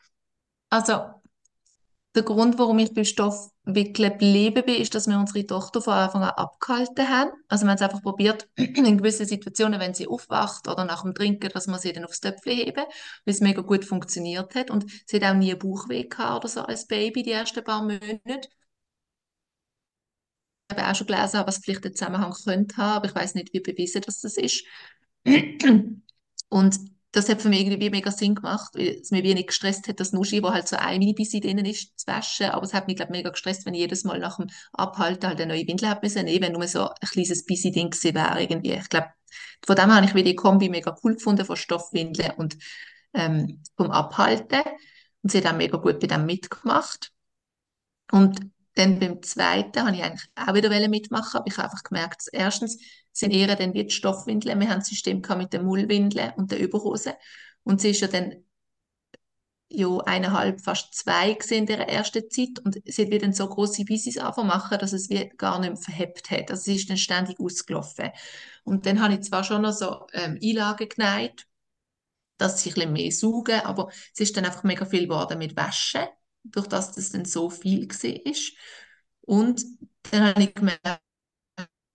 Also der Grund, warum ich beim Stoffwickeln geblieben bin, ist, dass wir unsere Tochter von Anfang an abgehalten haben. Also wir haben es einfach probiert, in gewissen Situationen, wenn sie aufwacht oder nach dem Trinken, dass wir sie dann aufs Töpfchen heben, weil es mega gut funktioniert hat. Und sie hat auch nie Bauchweh gehabt oder so als Baby, die ersten paar Monate. Ich habe auch schon gelesen, was vielleicht einen Zusammenhang könnte haben, aber ich weiß nicht, wie bewiesen dass das ist. Und das hat für mich irgendwie mega Sinn gemacht, weil es mich wenig gestresst hat, das Nuschi, wo halt so ein Mini-Bissi drin ist, zu waschen. Aber es hat mich, glaube mega gestresst, wenn ich jedes Mal nach dem Abhalten halt eine neue Windel hätte müssen nehmen, wenn nur so ein kleines Bissi-Ding gewesen wäre irgendwie. Ich glaube, von dem her habe ich wieder die Kombi mega cool gefunden, von Stoffwindeln und ähm, vom Abhalten. Und sie hat auch mega gut bei dem mitgemacht. Und dann beim zweiten habe ich eigentlich auch wieder mitmachen, aber ich habe einfach gemerkt, dass erstens sind eher dann wie die Stoffwindeln. Wir haben ein System gehabt mit den Mullwindeln und der Überhose. Und sie ist ja dann ja eineinhalb, fast zwei gewesen in der ersten Zeit und sie hat wieder dann so große Bissis angefangen machen, dass es wie gar nicht mehr verhebt hat. Also sie ist dann ständig ausgelaufen. Und dann habe ich zwar schon noch so ähm, Einlagen geneigt, dass sie ein bisschen mehr saugen, aber es ist dann einfach mega viel geworden mit Waschen, durch das das dann so viel war. Und dann habe ich gemerkt,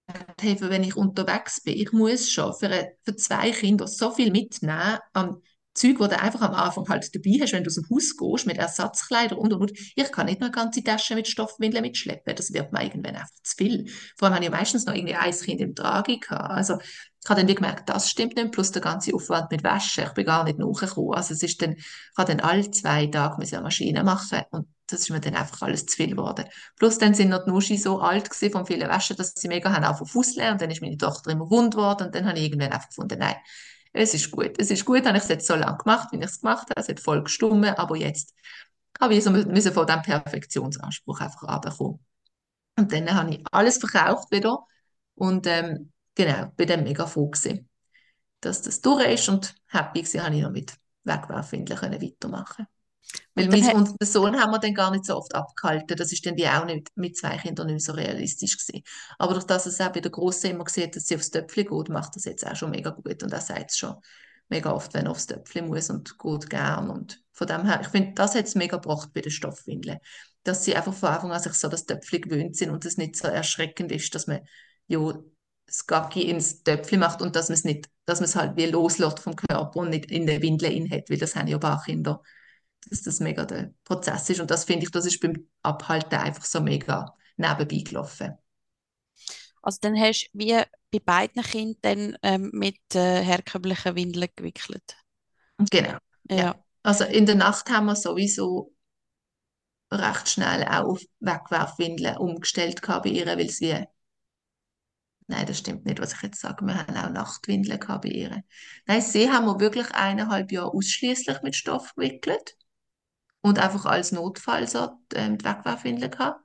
hey, wenn ich unterwegs bin, ich muss schon für, eine, für zwei Kinder so viel mitnehmen an Zeug, wo du einfach am Anfang halt dabei hast, wenn du aus dem Haus gehst, mit Ersatzkleidern und und und. Ich kann nicht noch eine ganze Tasche mit Stoffwindeln mitschleppen. Das wird mir irgendwann einfach zu viel. Vor allem habe ich ja meistens noch irgendwie ein Kind im Trage gehabt. Also ich habe dann wie gemerkt, das stimmt nicht, plus der ganze Aufwand mit Wäsche. Ich bin gar nicht nachgekommen. Also es ist dann, ich habe dann alle zwei Tage müssen eine Maschine machen und das ist mir dann einfach alles zu viel geworden. Plus dann sind noch die Nuschi so alt gewesen von vielen Wäschen, dass sie mega haben auf Fußlehr und dann ist meine Tochter immer wund geworden und dann habe ich irgendwann einfach gefunden, nein, es ist gut. Es ist gut, habe ich es jetzt so lange gemacht, wie ich es gemacht habe. Es hat voll gestummen, aber jetzt habe ich so müssen von diesem Perfektionsanspruch einfach runterkommen. Und dann habe ich alles verkauft wieder und ähm, genau, bin dann mega froh gewesen, dass das durch ist und happy gewesen, habe ich noch mit Wegwerfwindeln können weitermachen. Weil Und dann, mein ha- und den Sohn haben wir dann gar nicht so oft abgehalten. Das ist dann die auch nicht, mit zwei Kindern nicht so realistisch gewesen. Aber durch das es auch bei der Grossen immer sieht, dass sie aufs Töpfchen geht, macht das jetzt auch schon mega gut. Und er sagt es schon mega oft, wenn er aufs Töpfchen muss und geht gern. Und von dem her, ich finde, das hat es mega gebracht bei den Stoffwindeln. Dass sie einfach von Anfang an sich so das Töpfchen gewöhnt sind und es nicht so erschreckend ist, dass man ja das Gacki ins Töpfchen macht und dass man es nicht, dass man es halt wie loslässt vom Körper und nicht in der Windel in hat, weil das haben ja ein paar Kinder, dass das mega der Prozess ist. Und das finde ich, das ist beim Abhalten einfach so mega nebenbei gelaufen. also dann hast du wie bei beiden Kindern ähm, mit äh, herkömmlichen Windeln gewickelt. Genau, ja. Ja. Also in der Nacht haben wir sowieso recht schnell auch auf Wegwerfwindeln umgestellt gehabt bei ihr, weil sie, nein, das stimmt nicht, was ich jetzt sage, wir haben auch Nachtwindeln gehabt bei ihr. Nein, sie haben wir wirklich eineinhalb Jahre ausschließlich mit Stoff gewickelt und einfach als Notfall so ähm, die Wegwerfwindeln gehabt.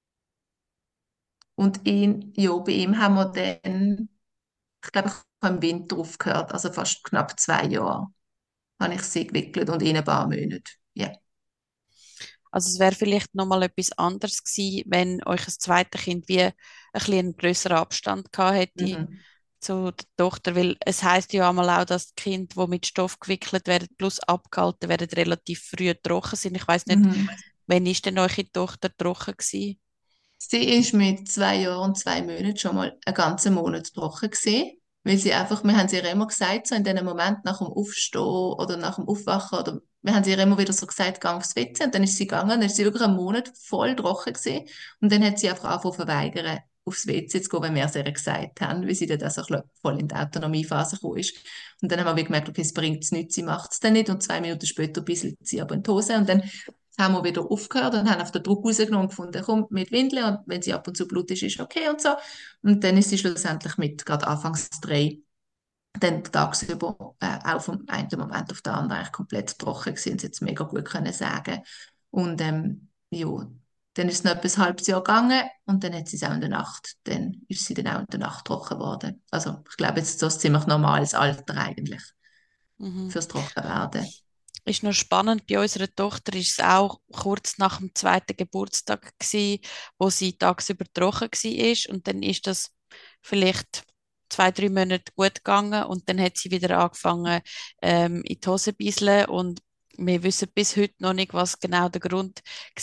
Und ihn, ja, bei ihm haben wir dann, ich glaube, ich habe im Winter aufgehört, also fast knapp zwei Jahre habe ich sie gewickelt und in ein paar Monate. Ja. Also es wäre vielleicht nochmal etwas anderes gewesen, wenn euch das zweite Kind wie ein bisschen einen grösseren Abstand gehabt hätte Mhm. zu der Tochter, weil es heißt ja einmal auch, dass die Kinder, die mit Stoff gewickelt werden, plus abgehalten werden, relativ früh trocken sind. Ich weiß nicht, Mhm. wann ist denn eure Tochter trocken gewesen? Sie ist mit zwei Jahren und zwei Monaten schon mal einen ganzen Monat trocken gewesen, weil sie einfach, wir haben sie ihr immer gesagt, so in dem Moment nach dem Aufstehen oder nach dem Aufwachen, oder wir haben sie ihr immer wieder so gesagt, geh aufs W C, und dann ist sie gegangen, dann ist sie wirklich einen Monat voll trocken gewesen, und dann hat sie einfach angefangen zu verweigern, aufs W C zu gehen, wenn wir es ihr gesagt haben, weil sie dann also voll in die Autonomiephase gekommen ist. Und dann haben wir gemerkt, okay, es bringt es nichts, sie macht es dann nicht, und zwei Minuten später bisselt sie aber in die Hose, und dann haben wir wieder aufgehört und haben auf den Druck rausgenommen und gefunden, komm, mit Windeln, und wenn sie ab und zu Blut ist, ist okay und so. Und dann ist sie schlussendlich mit, gerade anfangs drei, dann tagsüber äh, auch vom einen Moment auf den anderen eigentlich komplett trocken gewesen und sie jetzt mega gut können sagen. Und ähm, ja, dann ist es noch etwa ein halbes Jahr gegangen und dann hat sie es auch in der Nacht, dann ist sie dann auch in der Nacht trocken geworden. Also ich glaube, jetzt ist das ziemlich normales Alter eigentlich Mhm. fürs Trockenwerden. Ist noch spannend, bei unserer Tochter ist es auch kurz nach dem zweiten Geburtstag gewesen, wo sie tagsüber trocken war und dann ist das vielleicht zwei, drei Monate gut gegangen und dann hat sie wieder angefangen ähm, in die Hose zu bisseln und wir wissen bis heute noch nicht, was genau der Grund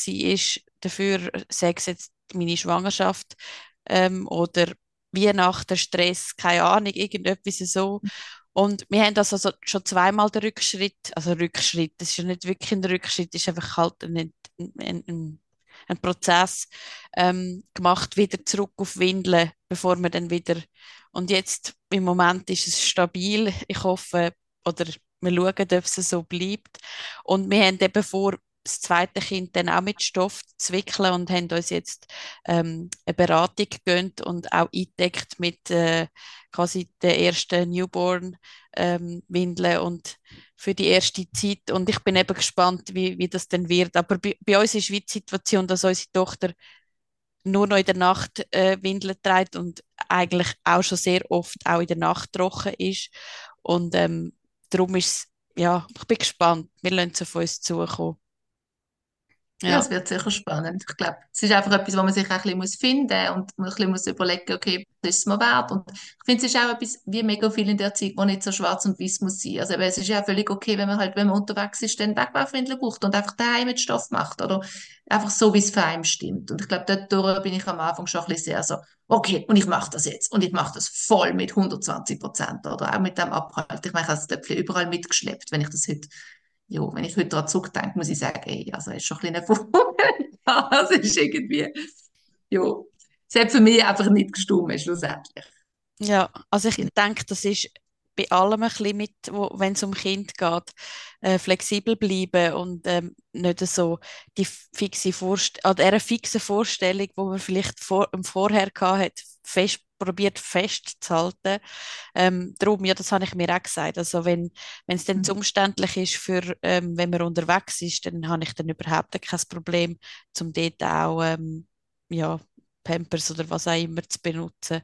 war dafür, sei es jetzt meine Schwangerschaft ähm, oder Weihnachten, Stress, keine Ahnung, irgendetwas so. Und wir haben das also schon zweimal den Rückschritt, also Rückschritt, das ist ja nicht wirklich ein Rückschritt, das ist einfach halt ein, ein, ein, ein Prozess ähm, gemacht, wieder zurück auf Windeln, bevor wir dann wieder, und jetzt im Moment ist es stabil, ich hoffe, oder wir schauen, ob es so bleibt. Und wir haben eben vor, das zweite Kind dann auch mit Stoff zu wickeln und haben uns jetzt ähm, eine Beratung gegönnt und auch eingedeckt mit äh, quasi der ersten Newborn ähm, Windeln und für die erste Zeit. Und ich bin eben gespannt, wie, wie das dann wird. Aber bei, bei uns ist wie die Situation, dass unsere Tochter nur noch in der Nacht äh, Windeln trägt und eigentlich auch schon sehr oft auch in der Nacht trocken ist. Und ähm, darum ist es, ja, ich bin gespannt. Wir lassen es auf uns zukommen. Ja, Ja, es wird sicher spannend. Ich glaube, es ist einfach etwas, wo man sich auch ein bisschen finden muss und man ein bisschen muss überlegen, okay, was ist es mir wert? Und ich finde, es ist auch etwas, wie mega viel in der Zeit, wo nicht so schwarz und weiß muss sein. Also eben, es ist ja auch völlig okay, wenn man halt, wenn man unterwegs ist, dann Wegwerfwindeln braucht und einfach daheim mit Stoff macht oder einfach so, wie es für einen stimmt. Und ich glaube, dort bin ich am Anfang schon ein bisschen sehr so, okay, und ich mache das jetzt und ich mache das voll mit hundertzwanzig Prozent oder auch mit dem Abhalt. Ich meine, ich habe das Töpfchen überall mitgeschleppt, wenn ich das heute ja, wenn ich heute daran zurückdenke, muss ich sagen, ey, also es ist schon ein bisschen Erfolg. Es ist irgendwie, ja, es hat für mich einfach nicht gestimmt, schlussendlich. ja, also ich Genau. denke, das ist bei allem ein bisschen mit, wo, wenn es um Kind geht, äh, flexibel bleiben und ähm, nicht so die fixe Vorst an dieser fixen Vorstellung, wo man vielleicht vor, im Vorher gehabt hat, fest probiert festzuhalten. Ähm, darum, ja, das habe ich mir auch gesagt. Also wenn, wenn es dann zu umständlich ist, für, ähm, wenn man unterwegs ist, dann habe ich dann überhaupt kein Problem, zum dort auch ähm, ja, Pampers oder was auch immer zu benutzen.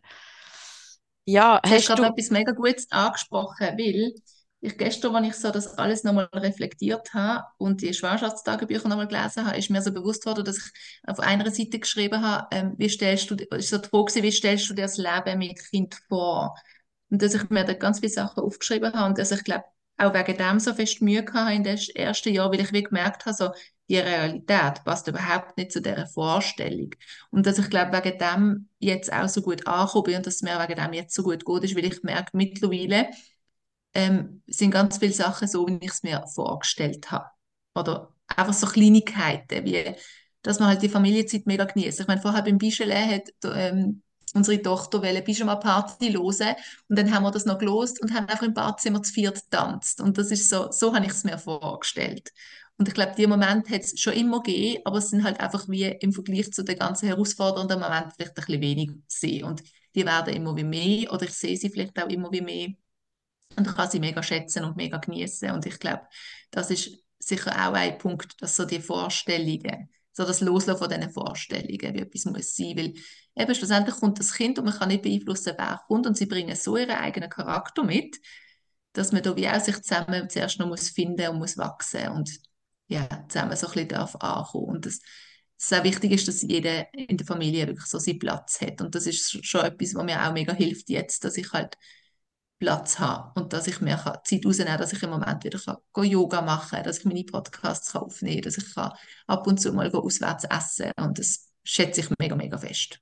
Ja, Du hast hast gerade du, noch etwas mega Gutes angesprochen, weil ich gestern, als ich so das alles nochmal reflektiert habe und die Schwangerschaftstagebücher nochmal gelesen habe, ist mir so bewusst worden, dass ich auf einer Seite geschrieben habe, ähm, wie stellst du, ist so die Frage gewesen, wie stellst du dir das Leben mit Kind vor? Und dass ich mir da ganz viele Sachen aufgeschrieben habe und dass ich glaube, auch wegen dem so fest Mühe hatte in den ersten Jahren, weil ich wie gemerkt habe, so, die Realität passt überhaupt nicht zu dieser Vorstellung. Und dass ich glaube, wegen dem jetzt auch so gut angekommen bin und dass es mir wegen dem jetzt so gut geht, ist, weil ich merke, mittlerweile ähm, sind ganz viele Sachen so, wie ich es mir vorgestellt habe. Oder einfach so Kleinigkeiten, wie dass man halt die Familienzeit mega genießt. Ich meine, vorher beim Bischeln hat ähm, unsere Tochter wollte Pyjama-Party hören und dann haben wir das noch gelost und haben einfach im Badzimmer zu viert getanzt. Und das ist so, so habe ich es mir vorgestellt. Und ich glaube, die Momente hat es schon immer gegeben, aber es sind halt einfach wie im Vergleich zu den ganzen herausfordernden Momenten vielleicht ein bisschen weniger gesehen. Und die werden immer wie mehr, oder ich sehe sie vielleicht auch immer wie mehr und kann sie mega schätzen und mega genießen. Und ich glaube, das ist sicher auch ein Punkt, dass so die Vorstellungen, so das Loslassen von diesen Vorstellungen, wie etwas muss sein, weil eben schlussendlich kommt das Kind und man kann nicht beeinflussen, wer kommt und sie bringen so ihren eigenen Charakter mit, dass man da wie auch sich zusammen zuerst noch muss finden und muss wachsen und ja, zusammen so ein bisschen darf ankommen. Und das, das auch wichtig ist, dass jeder in der Familie wirklich so seinen Platz hat. Und das ist schon etwas, was mir auch mega hilft jetzt, dass ich halt Platz habe und dass ich mir kann Zeit rausnehmen kann, dass ich im Moment wieder kann, go Yoga machen kann, dass ich meine Podcasts kann aufnehmen kann, dass ich kann ab und zu mal go auswärts essen und das schätze ich mega, mega fest.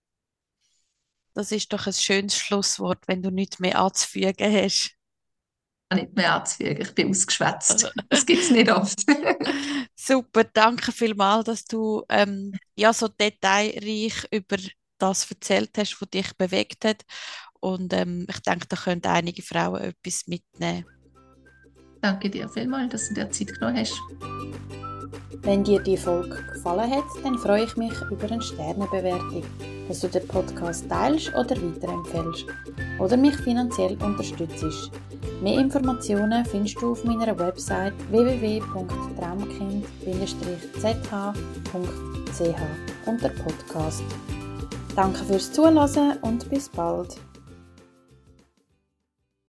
das ist doch ein schönes Schlusswort, wenn du nichts mehr anzufügen hast. Ich kann nicht mehr anzufügen, ich bin ausgeschwätzt. Das gibt es nicht oft. Super, danke vielmals, dass du ähm, ja, so detailreich über das erzählt hast, was dich bewegt hat. Und ähm, ich denke, da können einige Frauen etwas mitnehmen. Danke dir vielmals, dass du dir Zeit genommen hast. Wenn dir die Folge gefallen hat, dann freue ich mich über eine Sternebewertung, dass du den Podcast teilst oder weiterempfehlst oder mich finanziell unterstützt. Mehr Informationen findest du auf meiner Website w w w punkt traumkind z h punkt c h unter Podcast. Danke fürs Zuhören und bis bald.